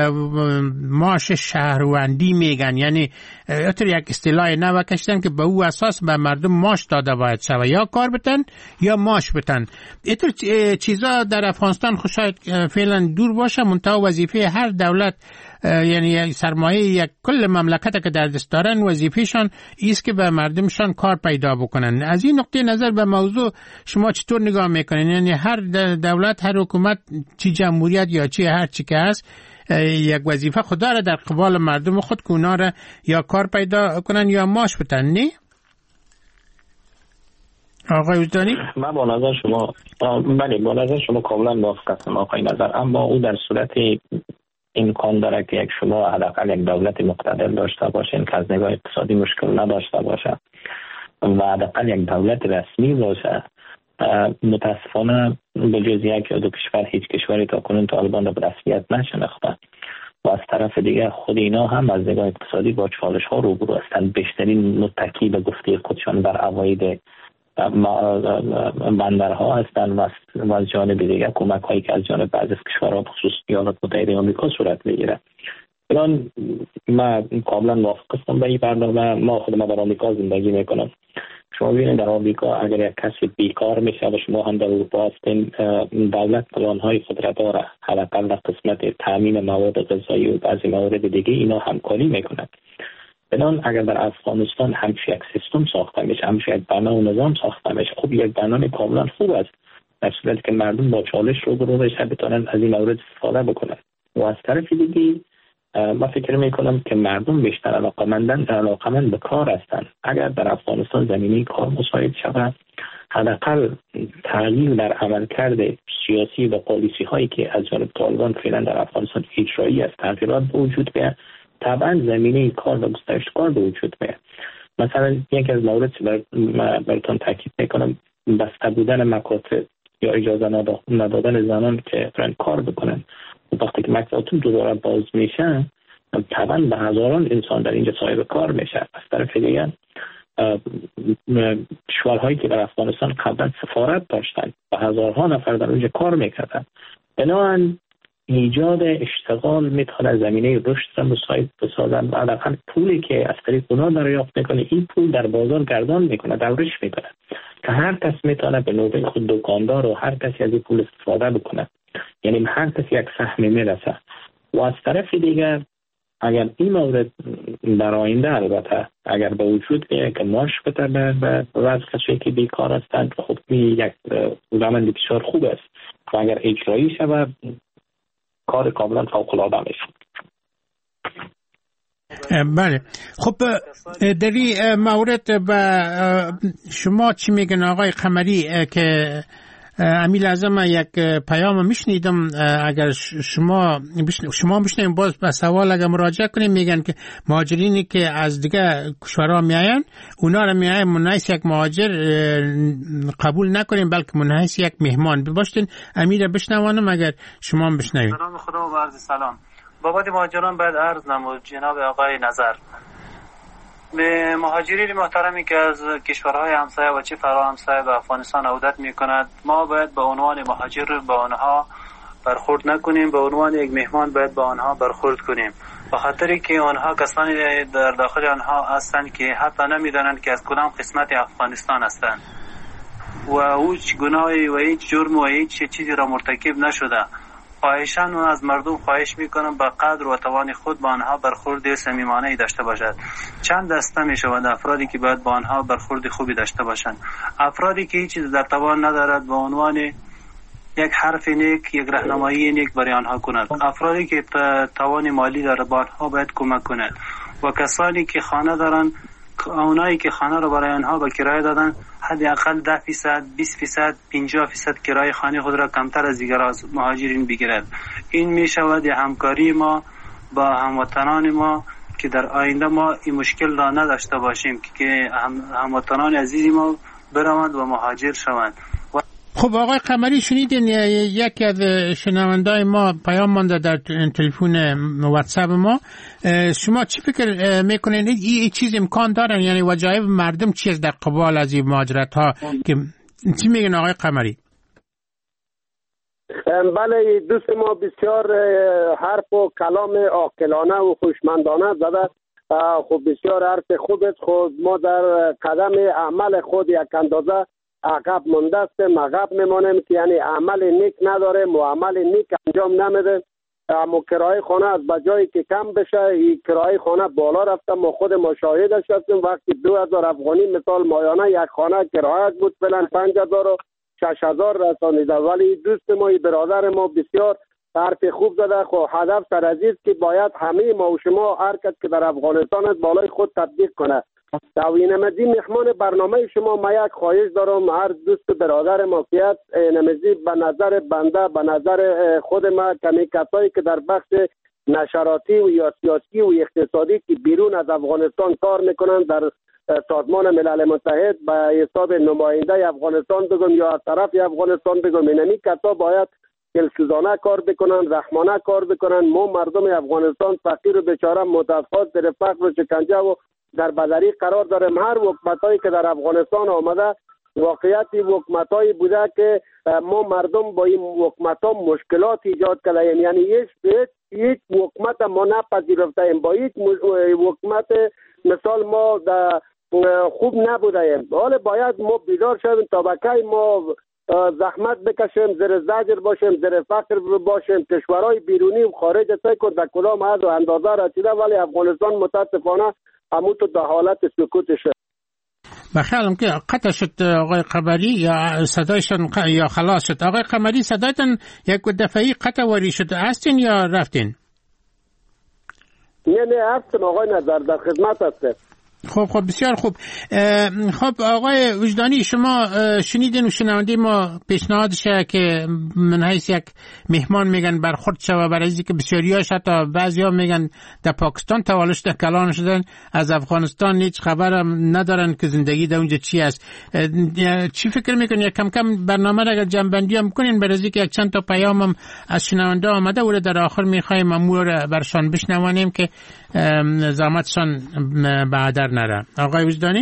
معاش شهروندی میگن، یعنی اتر یک اصطلاح نو کشیدن که به او اساس به مردم معاش داده باید شود، یا کار بتن یا معاش بتن. اتر چیزا در افغانستان خوشاید فعلا دور باشه، منتها وظیفه هر دولت یعنی سرمایه یک کل مملکت که در دست دارن وظیفهشان ایست که به مردمشان کار پیدا بکنن. از این نقطه نظر به موضوع شما چطور نگاه میکنین؟ یعنی هر دولت، هر حکومت، چی جمهوریت یا چی هر چی که هست، یک وظیفه خود داره در قبال مردم خود که اونا را یا کار پیدا کنن یا معاش بدن، نه؟ آقای وجدانی؟ من با نظر شما بله با نظر شما کاملا موافق هستم آقای نظر، اما او در صورت امکان داره که یک شما حداقل یک دولت مقتدر داشته باشین که از نگاه اقتصادی مشکل نداشته باشه و حداقل یک دولت رسمی باشه. متاسفانه به جز یک یا دو کشور هیچ کشوری تا کنون طالبان را به رسمیت نشناخته و از طرف دیگه خود اینا هم از نگاه اقتصادی با چالش ها روبرو هستند. بیشترین متکی به گفته خودشان بر عواید بندرها هستند و از جانب دیگه کمک هایی که از جانب بعضی از کشورها بخصوص ایالات متحده آمریکا صورت میگیره. الان من کاملا موافق هستم به این برنامه. ما خود ما در آمریکا زندگی میکنم. شما ببینید در آمریکا اگر یک کسی بیکار میشه و شما هم در اروپا هستین، دولت پلان‌های خود را داره، حداقل در قسمت تامین مواد غذایی و بعضی موارد دیگه اینا همکاری میکنند. بنان اگر در افغانستان همچین یک سیستم ساخته میشه، همچین یک بنا و نظام ساخته میشه، خب یک برنامه کاملا خوب است در صورتی که مردم با چالش روبرو بشن بتونن از این مورد استفاده بکنن. و از طرف دیگه ما فکر میکنم که مردم بیشتر علاقمندن علاقمند به کار هستند. اگر در افغانستان زمینه کار مساعد شود، حداقل تغییر در عملکرد سیاسی و پالیسی هایی که از جانب طالبان فعلا در افغانستان اجرایی است تغییرات به وجود بیاید، طبعا زمینه کار و گسترش کار به وجود بیاید. مثلا یکی از موارد بر براتون تاکید میکنم، بسته بودن مکاتب یا اجازه ندادن زنان که فرند کار بکنن. وقتی که مکاتب دوباره باز میشن، طبعا به هزاران انسان در اینجا صاحب کار میشه. از طرف دیگر شوارهایی که در افغانستان قبلا سفارت داشتن و هزارها نفر در اونجا کار میکردن، بنابراین ایجاد اشتغال میتونه زمینه رشد مساعد بسازن و حداقل پولی که از طریق اونا دریافت میکنه این پول در بازار گردان میکنه، دورش میکنه که هر کس میتونه به نوبه خود دکاندار و هر کسی از این پول استفاده بکنه، یعنی هر کسی یک سهم میرسه. و از طرف دیگر اگر این مورد در آینده البته اگر به وجود بیاید که معاش بده به وضع کسایی که بیکار هستند، خب این یک روند بسیار خوب است و اگر اجرایی شود کار کاملا فوق‌العاده میشه. بله، خب در این مورد به شما چی میگن آقای قمری که امیل اعظم یک پیام میشنیدم، اگر شما شما میشنیم باز به سوال اگر مراجعه کنیم، میگن که مهاجرینی که از دیگه کشورها میاین اونا رو میاین منحیث یک مهاجر قبول نکنیم بلکه منحیث یک مهمان باشین. امیر بشنوانم اگر شما هم بشنوید. سلام خدا و عرض سلام. بابت مهاجران باید عرض نمود جناب آقای نظر به مهاجرین محترمی که از کشورهای همسایه و چه فرا همسایه به افغانستان عودت می کند، ما باید به عنوان مهاجر به آنها برخورد نکنیم، به عنوان یک مهمان باید به آنها برخورد کنیم، به خاطری که آنها کسانی در داخل آنها هستند که حتی نمیدانند که از کدام قسمت افغانستان هستند و هیچ گناهی و هیچ جرم و هیچ چیزی را مرتکب نشده. خواهشان و از مردم خواهش میکنم به قدر و توان خود با آنها برخورد صمیمانه‌ای داشته باشد. چند دسته می شود افرادی که باید با آنها برخورد خوبی داشته باشند. افرادی که هیچ چیز در توان ندارد به عنوان یک حرف نیک، یک راهنمایی نیک برای آنها کند. افرادی که توان مالی دارد با آنها باید کمک کند و کسانی که خانه دارند، اونایی که خانه رو برای آنها به کرایه دادن حداقل ده فیصد، بیست فیصد، پنجاه فیصد کرایه خانه خود را کمتر از دیگر از مهاجرین بگیرد. این می شود همکاری ما با هموطنان ما که در آینده ما این مشکل را نداشته باشیم که هم هموطنان عزیزی ما بروند و مهاجر شوند. خب آقای قمری شنیدین یکی از شنوندای ما پیام مانده در تلفن واتساپ ما، شما چی فکر میکنین این چیز امکان دارن، یعنی وجایب مردم چیز در قبال از این مهاجرت ها که چی میگن آقای قمری؟ بله دوست ما بسیار حرف و کلام عاقلانه و خوشمندانه زده. خب بسیار حرف خوب است. خود ما در قدم عمل خود یک اندازه عقب مونده استیم، عقب میمانیم که یعنی عمل نیک نداریم و عمل نیک انجام نمیده. اما کرایه خانه از بجایی که کم بشه این کرایه خانه بالا رفته. ما خود مشاهدش هستیم وقتی دو هزار افغانی مثال مایانه یک خانه کرایه بود فعلا پنج هزار و شش هزار رسانیده. ولی دوست ما برادر ما بسیار حرف خوب زده. خب هدف سر عزیز که باید همه ما و شما هر کس که در افغانستان است بالای خود تطبیق کنه. توی نمزی مهمان برنامه شما ما یک خواهش دارم، هر دوست برادر ما که است نمزی به نظر بنده به نظر خود ما کمی کسایی که در بخش نشراتی و یا سیاسی و اقتصادی که بیرون از افغانستان کار میکنن در سازمان ملل متحد به حساب نماینده افغانستان بگم یا از طرف افغانستان بگم، اینمی کسا باید دلسوزانه کار بکنن، رحمانه کار بکنن. ما مردم افغانستان فقیر و بیچاره متاسفانه در فقر و شکنجه و در بدری قرار داریم. هر حکومتایی که در افغانستان آمده واقعیتی حکومتایی بوده که ما مردم با این حکومت‌ها مشکلات ایجاد کردیم، یعنی هیچ هیچ حکومت ما نپذیرفتیم، با هیچ حکومت مثال ما خوب نبودیم. حالا باید ما بیدار شویم تا بکی ما زحمت بکشیم، زیر زجر باشیم، زیر فقر باشیم. کشورهای بیرونی و خارج سعی کن در کدام حد و اندازه رسیده ولی افغانستان متاسفانه همون تو در حالت سکوتشه. بخیالم که قطع شد آقای قمری یا صدایشان یا خلاص شد. آقای قمری صدایتان یک دفعی قطع واری شد، هستین یا رفتین؟ نه نه هستم آقای نظر، در خدمت هستم. خب خب بسیار خوب. خب آقای وجدانی، شما شنیدین و شنونده ما پیشنهادش که من حیث یک مهمان میگن برخورد شوه، برای اینکه بسیاریاش حتی بعضیا میگن در پاکستان تولد شده، کلان شدن، از افغانستان هیچ خبر ندارن که زندگی در اونجا چی است. چی فکر میکنین یک کم کم برنامه را اگر جنبندی هم کنین، برای اینکه یک چند تا پیام هم از شنونده آمده و در آخر میخوایم امور برشان بشنوانیم که زحمتشان بعدر نره. آقای وجدانی؟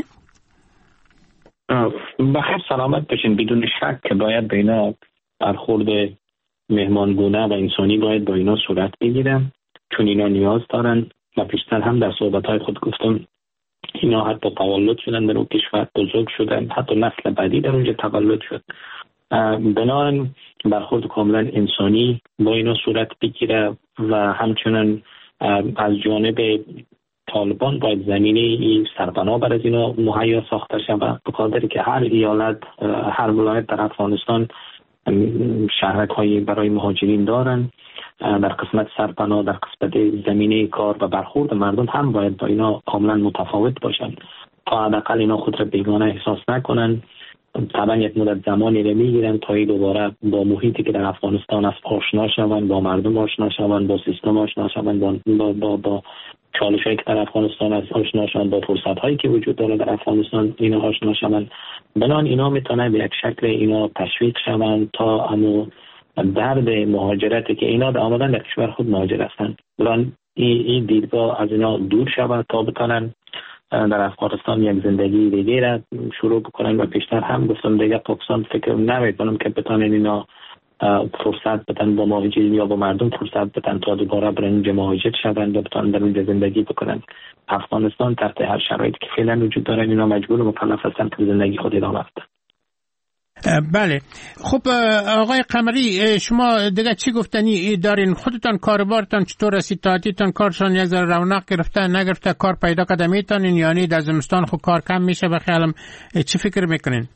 بخیر سلامت باشین. بدون شک که باید به اینا برخورد مهمانگونه و انسانی باید با اینا صورت بگیره، چون اینا نیاز دارن و پیشتر هم در صحبت‌های خود گفتم اینا حتی تولد شدن در اون کشور، بزرگ شدن، حتی نسل بعدی در اونجا تولد شد. بنابراین برخورد کاملا انسانی با اینا صورت بگیره و همچنان از جانب طالبان باید زمینه این سرپناه برای اینا مهیا ساخته شود، به خاطر که هر ایالت، هر ولایت در افغانستان شهرک های برای مهاجرین دارن. در قسمت سرپناه، در قسمت زمینه کار و برخورد مردم هم باید با اینا کاملا متفاوت باشن تا حداقل اینا خود را بیگانه احساس نکنن. طبعا یک مدت زمانی رو میگیرن تا دوباره با محیطی که در افغانستان است آشنا شوند، با مردم آشنا شوند، با سیستم آشنا شوند، با با با, با چالش‌هایی که در افغانستان است آشنا شوند، با فرصت‌هایی که وجود داره در افغانستان اینا آشنا شوند. بنان اینا میتونه به یک شکل اینا تشویق شوند تا همون درد مهاجرتی که اینا در آمدن در کشور خود مهاجر هستند، بنان این دیدگاه از اینا دور شود تا بتونن در افغانستان یک زندگی دیگه را شروع بکنن. و پیشتر هم گفتم دیگه پاکستان فکر نمی‌کنم که بتونن اینا فرصت بدن با مهاجرین یا با مردم فرصت بدن تا دوباره برن اونجا مهاجر شدن و بتونن در اونجا زندگی بکنن. افغانستان تحت هر شرایطی که فعلا وجود داره اینا مجبور و مکلف هستن که زندگی خود ادامه بدن. بله. خب آقای قمری، شما دیگه چی گفتنی دارین؟ خودتان کاربارتان چطور رسید؟ تادیتان کارشان یک ذره رونق گرفته نگرفته؟ کار پیدا کردمیتان؟ یعنی در زمستان خب کار کم میشه به خیالم، چی فکر میکنین؟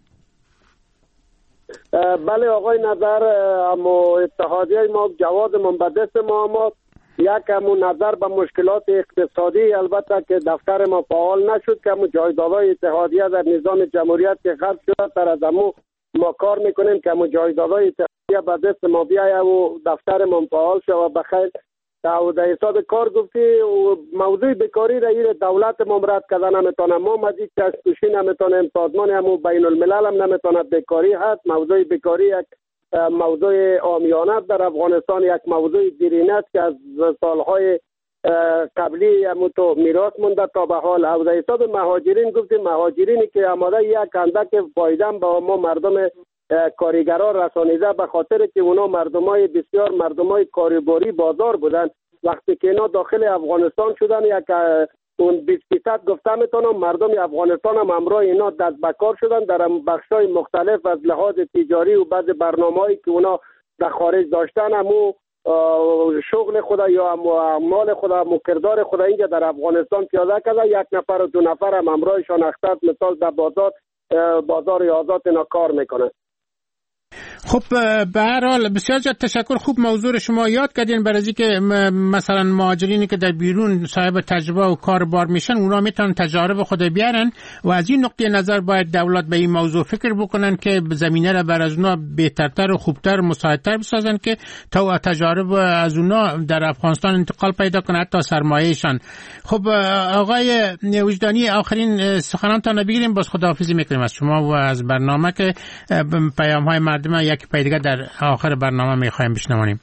بله آقای نظر، اما اتحادیه ما جواد من به دست ما آمد. یک همون نظر به مشکلات اقتصادی، البته که دفتر ما فعال نشد که همون جایدادهای اتحادیه در نظام جمهوریت که خرج شده تر از همون ما کار میکنیم که همون جایدادهای اتحادیه به دست ما بیایه و دفتر ما فعال شد و بخیر. و در حساب کار گفتی و موضوع بیکاری را این دولت ما رد کرده نمیتونه، ما مزید چشم‌پوشی نمیتونیم، سازمان همون بین الملل هم نمیتونه. بیکاری هست، موضوع بیکاری یک موضوع عامیانه در افغانستان، یک موضوع دیرینه است که از سالهای قبلی همون تو میراث مونده تا به حال. و در حساب مهاجرین گفتیم مهاجرینی که آمده یک اندک فایده با ما مردم کارگران رسانیده، به خاطر که اونا مردمای بسیار مردمای کارباری بازار بودن. وقتی که اینا داخل افغانستان شدن یک اون بیست فیصد گفته میتونم مردم افغانستان هم همراه اینا دست به کار شدن در بخشای مختلف از لحاظ تجاری و بعض برنامه‌ای که اونا در خارج داشتن همو شغل خدا یا مال خدا مکردار خدا اینجا در افغانستان پیاده کرده. یک نفر و دو نفر هم همراهشان اختر مثال در بازار بازار آزاد اینا کار میکنه. خب به هر حال بسیار زیاد تشکر. خوب موضوع شما یاد کردین برای اینکه مثلا مهاجرینی که در بیرون صاحب تجربه و کاربار میشن اونا میتونن تجارب خود بیارن و از این نقطه نظر باید دولت به این موضوع فکر بکنن که زمینه را برای اونا بهترتر و خوبتر مساعدتر بسازن که تا تجارب از اونا در افغانستان انتقال پیدا کنه، حتی سرمایه‌شان. خب آقای وجدانی، آخرین سخنانتان بگیریم، باز خداحافظی میکنیم از شما و از برنامه که پیام های مردم یک پای دیگه در آخر برنامه میخوایم بشنویم.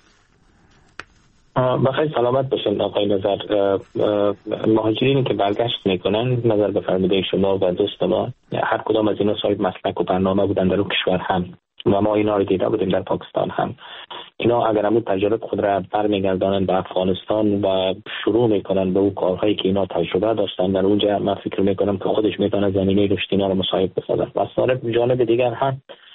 بخیر سلامت باشین آقای نظر. مهاجرینی که برگشت میکنن نظر به فرموده شما و دوست ما، هر کدام از اینا صاحب مسلک و برنامه بودن در اون کشور هم و ما اینا رو دیده بودیم در پاکستان هم. اینا اگر همون تجربه خود را برمیگردانن به افغانستان و شروع میکنن به اون کارهایی که اینا تجربه داشتن در اونجا، من فکر میکنم که خودش میتونه زمینه رشد اینا رو مساعد بسازه. و صاحب جانب دیگر هم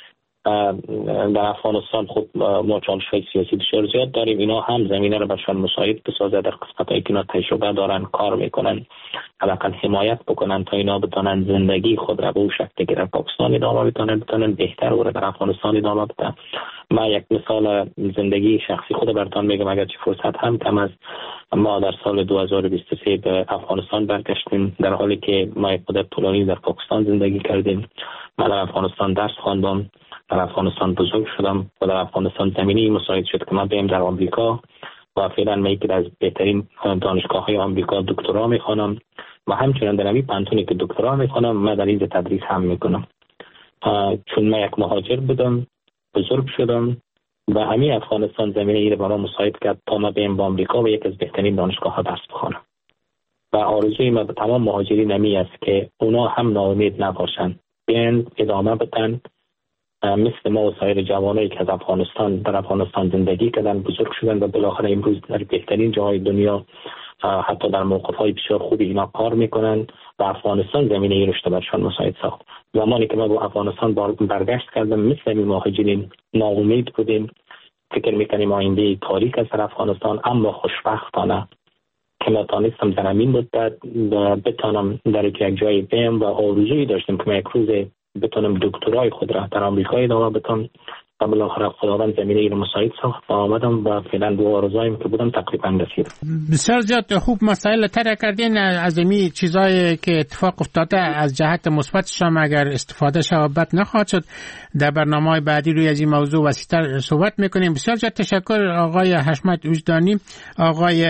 در افغانستان خب ما چالش‌های سیاسی بسیار زیاد داریم. اینا هم زمینه رو برشان مساعد بسازه در قسمت‌هایی که اینا تجربه دارن، کار میکنن، حداقل حمایت بکنن تا اینا بتونن زندگی خود را به اون شکلی که در پاکستان ادامه بدن بتونن بهتر و در افغانستان ادامه بدن. من یک مثال زندگی شخصی خود براتون میگم، اگر چه فرصت هم کم است. ما در سال دو هزار و بیست و سه به افغانستان برگشتیم در حالی که ما یک مدت طولانی در پاکستان زندگی کردیم. من در افغانستان درس خواندم، در افغانستان بزرگ شدم و در افغانستان زمینی مساعد شد که من بیم در آمریکا و فعلا من یکی از بهترین دانشگاه‌های آمریکا دکترا میخوانم و همچنین در همین پانتونی که دکترا میخوانم من در اینجا تدریس هم میکنم. چون من یک مهاجر بودم، بزرگ شدم و همین افغانستان زمینه ای رو برام مساعد کرد تا من بیم با آمریکا و یک از بهترین دانشگاه‌ها درس بخوانم. و آرزوی من به تمام مهاجرین نمی است که اونا هم ناامید نباشن، بیان ادامه بدن مثل ما و سایر جوانایی که از افغانستان در افغانستان زندگی کردن، بزرگ شدن و بالاخره امروز در بهترین جاهای دنیا حتی در موقف‌های بسیار خوبی اینا کار میکنن و افغانستان زمینه ای رشد برشان مساعد ساخت. زمانی که ما با افغانستان برگشت کردم مثل این مهاجرین ناامید بودیم، فکر میکنیم آینده تاریک است در افغانستان، اما خوشبختانه که ما تانستم در همین مدت بتانم در یک جای بیم و آرزویی داشتیم که من یک روز بتونم دکترای خود را در آمریکا ادامه بدم و بالاخره خداوند زمینه ای رو مساعد ساخت و آمدم و فعلا دو آرزویم که بودم تقریبا رسیدم. بسیار زیاد خوب مسائل طرح کردین. از این چیزایی که اتفاق افتاده از جهت مثبتش هم اگر استفاده شود بد نخواهد شد. در برنامه‌های بعدی روی از این موضوع وسیع‌تر صحبت می‌کنیم. بسیار زیاد تشکر آقای حشمت وجدانی، آقای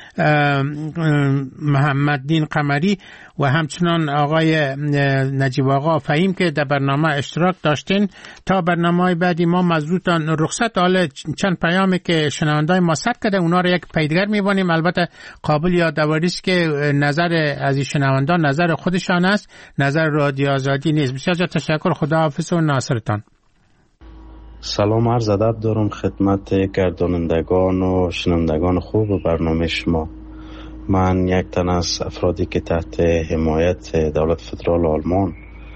محمددین قمری و همچنان آقای نجیب آقا فهیم که در برنامه اشتراک داشتین. تا برنامه‌های بعدی ما مزدورتان رخصت. حالا چند پیامی که شنوندای ما ثبت کرده اونا رو یک پیدگر می‌بانیم. البته قابل یادآوری است که نظر از این شنوندان نظر خودشان است، نظر رادیو آزادی نیست. بسیار زیاد تشکر. خداحافظ و ناصرتان. سلام عرض ادب دارم خدمت گردانندگان و شنوندگان خوب برنامه شما. من یک تن از افرادی که تحت حمایت دولت فدرال آلمان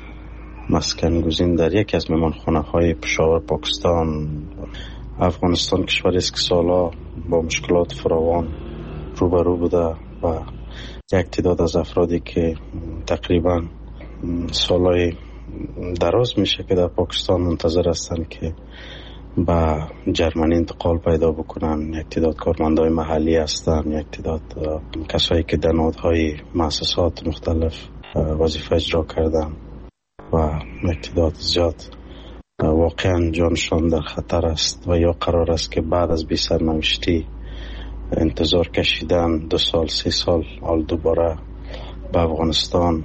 مسکن گزین در یکی از مهمانخانه‌های پشاور پاکستان. افغانستان کشوری است که سالها با مشکلات فراوان روبرو بوده و یک تعداد از افرادی که تقریبا سالهای دراز میشه که در پاکستان منتظر هستند که به جرمنی انتقال پیدا بکنن. یک تعداد کارمندای محلی هستند، یک تعداد کسایی که در نهادهای مؤسسات مختلف وظیفه اجرا کردن و یک تعداد زیاد واقعا جانشان در خطر است و یا قرار است که بعد از بی سرنوشتی انتظار کشیدن دو سال سه سال حال دوباره به افغانستان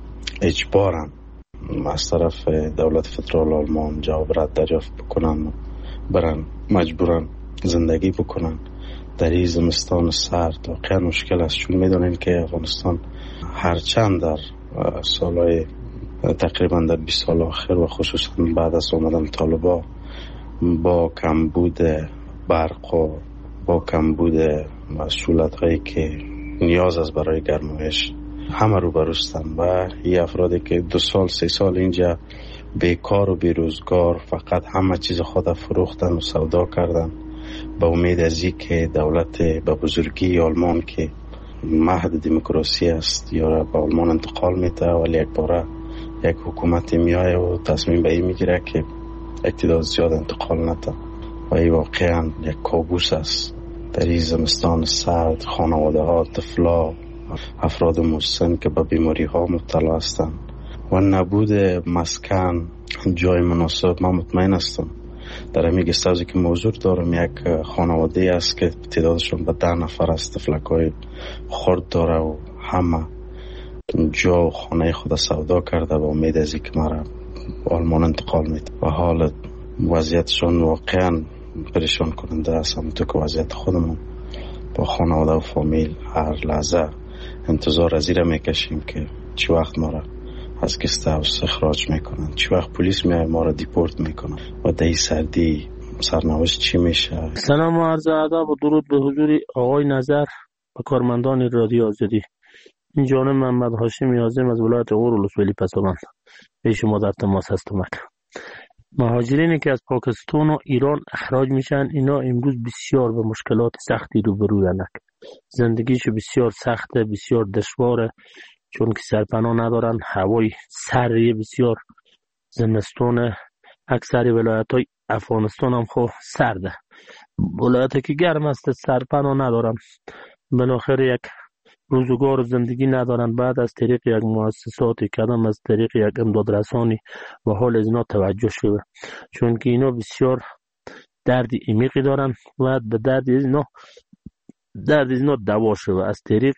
اجبارن از طرف دولت فدرال آلمان جواب رد دریافت بکنن، برن مجبورن زندگی بکنن در این زمستان سرد. واقعا مشکل است، چون میدونین که افغانستان هرچند در سالهای تقریبا در بیست سال آخر و خصوصا بعد از آمدن طالبا با کمبود برق و با کمبود مسئولیت هایی که نیاز است برای گرمایش همه رو بروستن و این افرادی که دو سال سه سال اینجا بیکار و بیروزگار فقط همه چیز خود فروختن و سودا کردن به امید از این که دولت به بزرگی آلمان که مهد دموکراسی است یا به آلمان انتقال میده، ولی یک باره یک حکومت میایه و تصمیم به این میگیره که اقتدار زیاد انتقال نده و این واقعا یک کابوس است. در این زمستان سرد خانواده ها، طفلا، افراد مسن که به بیماری ها مبتلا هستند و نبود مسکن، جای مناسب، من مطمئن هستم در همین گست هاوسی که موضوع دارم یک خانواده است که تعدادشون به ده نفر است، طفلکای خرد داره و همه جا و خانه خود سودا کرده و امید از اینکه مرا آلمان انتقال میده و حال وضعیتشون واقعا پریشان کننده است. همونطور که وضعیت خودمون با خانواده و فامیل هر لحظه انتظار از این را میکشیم که چی وقت ما را از گست هاوس اخراج میکنن، چی وقت پلیس میاد ما را دیپورت میکنن و در این سردی سرنوشت چی میشه. سلام و عرض ادب و درود به حضور آقای نظر و کارمندان رادیو آزادی. این جانب محمد هاشمی عازم از ولایت غور ولسوالی پسابند به شما در تماس هستم. مهاجرینی که از پاکستان و ایران اخراج میشن اینا امروز بسیار به مشکلات سختی روبرویند. زندگیش بسیار سخته، بسیار دشواره، چون که سرپناه ندارن. هوای سردی بسیار، زمستان اکثر ولایت های افغانستان هم خو سرده. ولایتی که گرم است سرپناه ندارن، بالاخره یک روزگار زندگی ندارن. بعد از طریق یک مؤسسات کدام از طریق یک امداد رسانی و حال از اینا توجه شده، چون که اینا بسیار درد عمیقی دارن و به درد اینا درد اینا دوا شده از طریق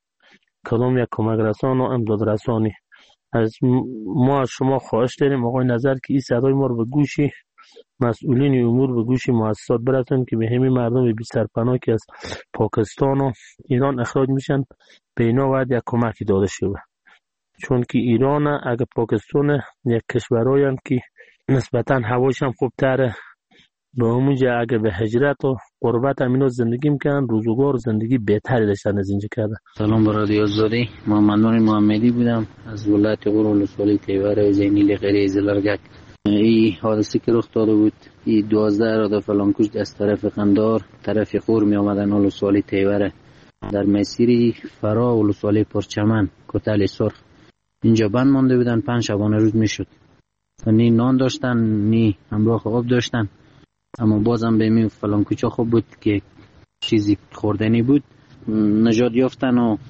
کدام یک کمک رسان و امداد رسانی. از ما از شما خواهش داریم آقای نظر که این صدای ما رو به گوشی مسئولین امور به گوشی مؤسسات برسون که به همین مردم بی سرپناه که از پاکستان و ایران اخراج میشن به اینا باید یک کمکی داده شده، چون که ایران اگه پاکستان یک کشورهایی که نسبتا هواش هم خوبتره، به همونجا اگه به هجرت و قربت هم اینا زندگی میکنن روزگار زندگی بهتری داشتن از اینجا کرده. سلام به رادیو آزادی، محمد نور محمدی بودم از ولایت غور ولسوالی تیوره زینیل غیری زلرگک. این حادثه که رخ داده بود، این دوازده اراده فلانکوش از طرف قندار طرف غور می آمدن ولسوالی تیوره در مسیری فرا ولسوالی پرچمن کتل سرخ اینجا بند مانده بودن. پنج شبانه روز میشد، نی نان داشتن نی همراه آب داشتن، اما بازم به می فلانکوچا خوب بود که چیزی خوردنی بود. نجات یافتن و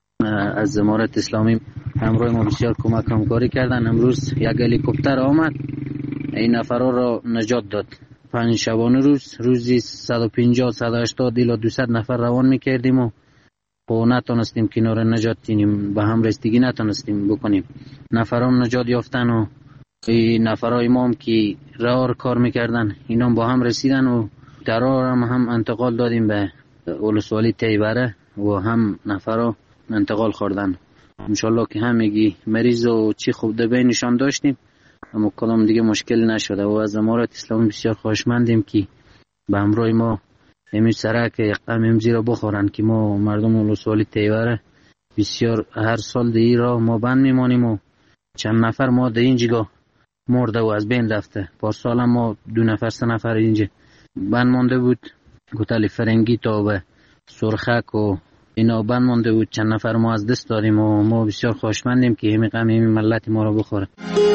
از امارت اسلامی همراه ما بسیار کمک همکاری کردن. امروز یک هلیکوپتر آمد این نفرها را نجات داد. پنج شبانه روز روزی صد و پنجاه صد و هشتاد الی دویست نفر روان میکردیم و خو نتونستیم کنار نجات تینیم به هم رسیدگی نتونستیم بکنیم. نفرام نجات یافتن و این نفرای ما هم که راه کار میکردن اینا با هم رسیدن و درار هم, هم انتقال دادیم به ولسوالی تیوره و هم نفرا انتقال خوردن. انشالله که همگی مریض و چی خوب ده بینشان داشتیم، اما کلام دیگه مشکل نشده و از امارت اسلامی بسیار خواهشمندیم که به همراه ما همین سرک یقم امزی را بخورن که ما مردم ولسوالی تیوره بسیار هر سال ده ای را ما بند میمانیم و چند نفر ما ده اینجا مرده و از بین رفته. پارسال هم ما دو نفر سه نفر اینجا بند مانده بود، گوتل فرنگی تا به سرخک و اینا بند مانده بود. چند نفر ما از دست داریم و ما بسیار خواهشمندیم که همین غم همین ملت ما را بخوره.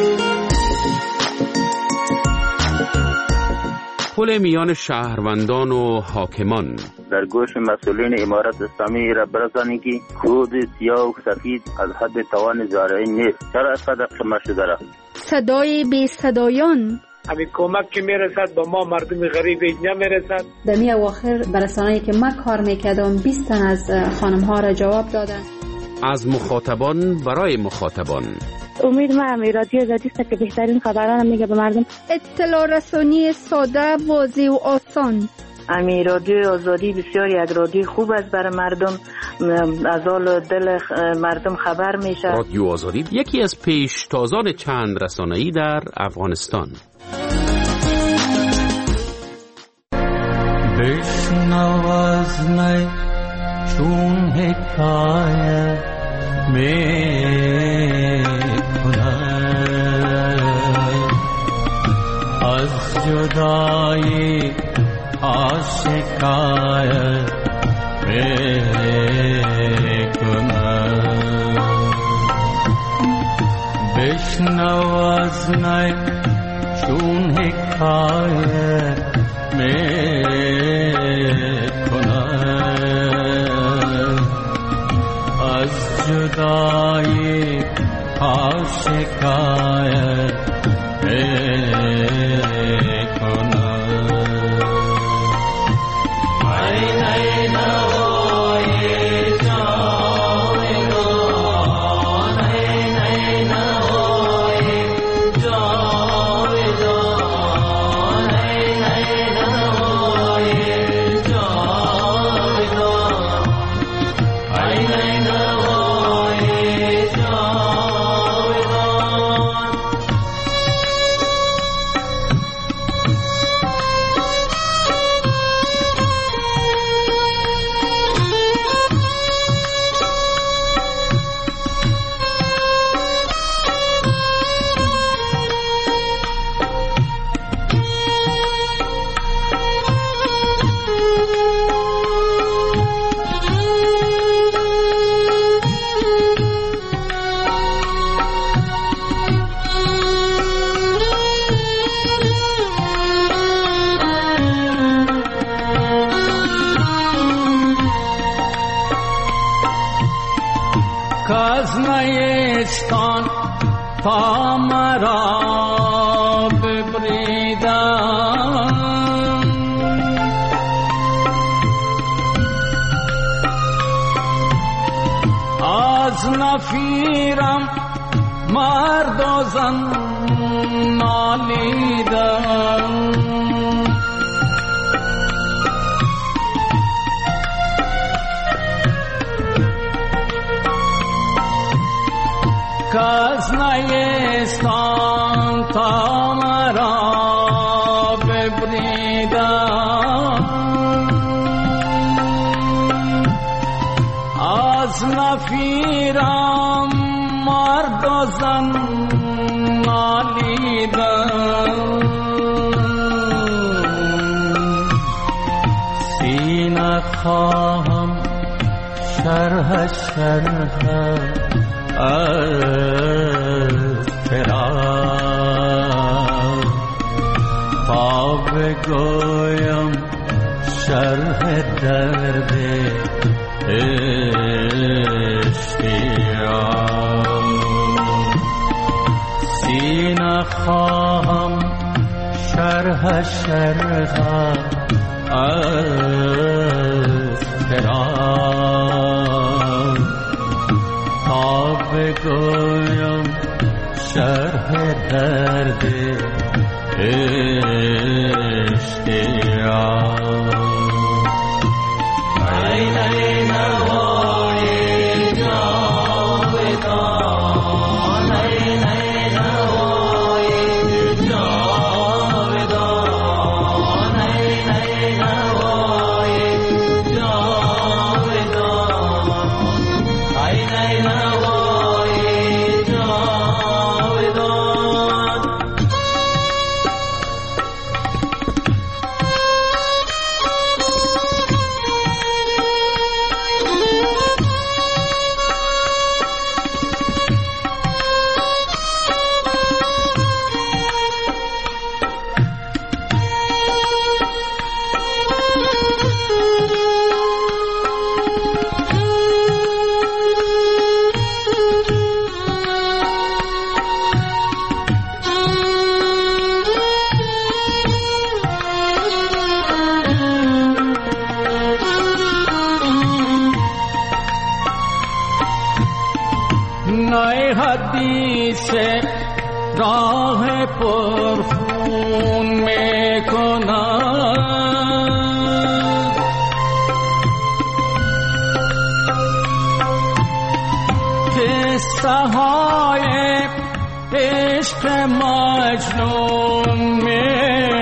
پل میان شهروندان و حاکمان در گوش مسئولین امارت اسلامی را برسانی که کود سیاه و سفید از حد توان زارعین نیست. چرا از قدر قمه شده را؟ صدای بی صدایان همین کمک که میرسد با ما مردم غریب اینجا میرسد. در می اواخر برسانه‌ای که من کار میکردم بیست تن از خانم ها را جواب دادن. از مخاطبان برای مخاطبان. امید ما هم رادیو آزادی است که بهترین خبران میگه به مردم. اطلاع رسانی ساده، واضح و آسان. امی رادیو آزادی بسیار یک رادیو خوب است برای مردم، از حال دل مردم خبر میشه. رادیو آزادی یکی از پیشتازان چند رسانه‌ای در افغانستان. بشنو از می چون حکایت می کند از جدایی آشکایت می کند. بشنو از می چون حکایت می کند از جدایی آشکایت می کند. ای ای نوای جاودان، ای ای نوای جاودان، ای ای نوای جاودان، ای ای نوای جاودان. از نیستان تا مرا ببریدن از نفیرم مرد و زن نالیدن کس نیستان تا مرا ببریدن از نفیرم مرد و زن نالیدن سینه خواهم شرح شرح از فراق تا بگویم شرح درد اشتیاق سینه خواهم شرح شرح از فراق تا بگویم شرح درد اشتیاق ای ای نوای جاودان ای ای نوای جاودان ای ای نوای جاودان ای ای نوای جاودان نای حدیث راه پرخون می کند قصه های عشق مجنون می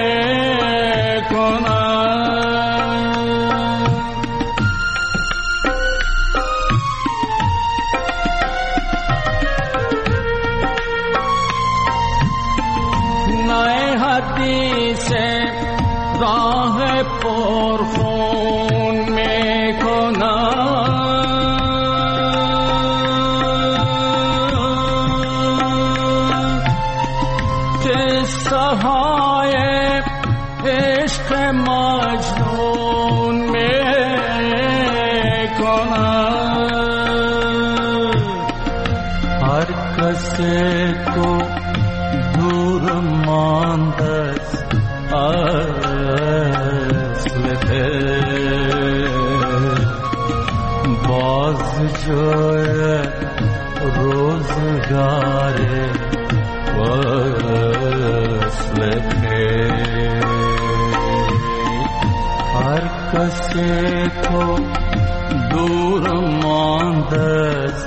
کند نای حدیث راه پرخون می کند قصه های عشق مجنون می کند هر کسی کو دور مانده است اصل باز جای روزگار وصل هر کسی کو دور مانده است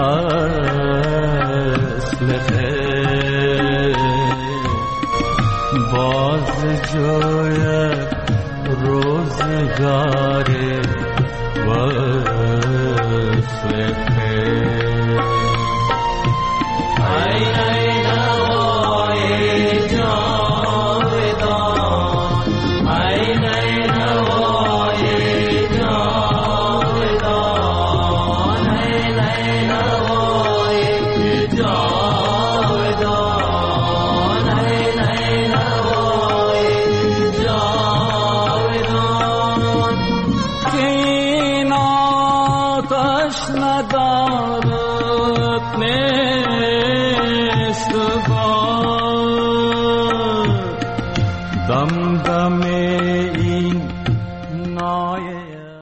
اصل باز جای روزگار وصل ای ای نوای جاودان ای ای نوای جاودان ای ای نوای جاودان ای ای نوای جاودان که این آتش ندارد نه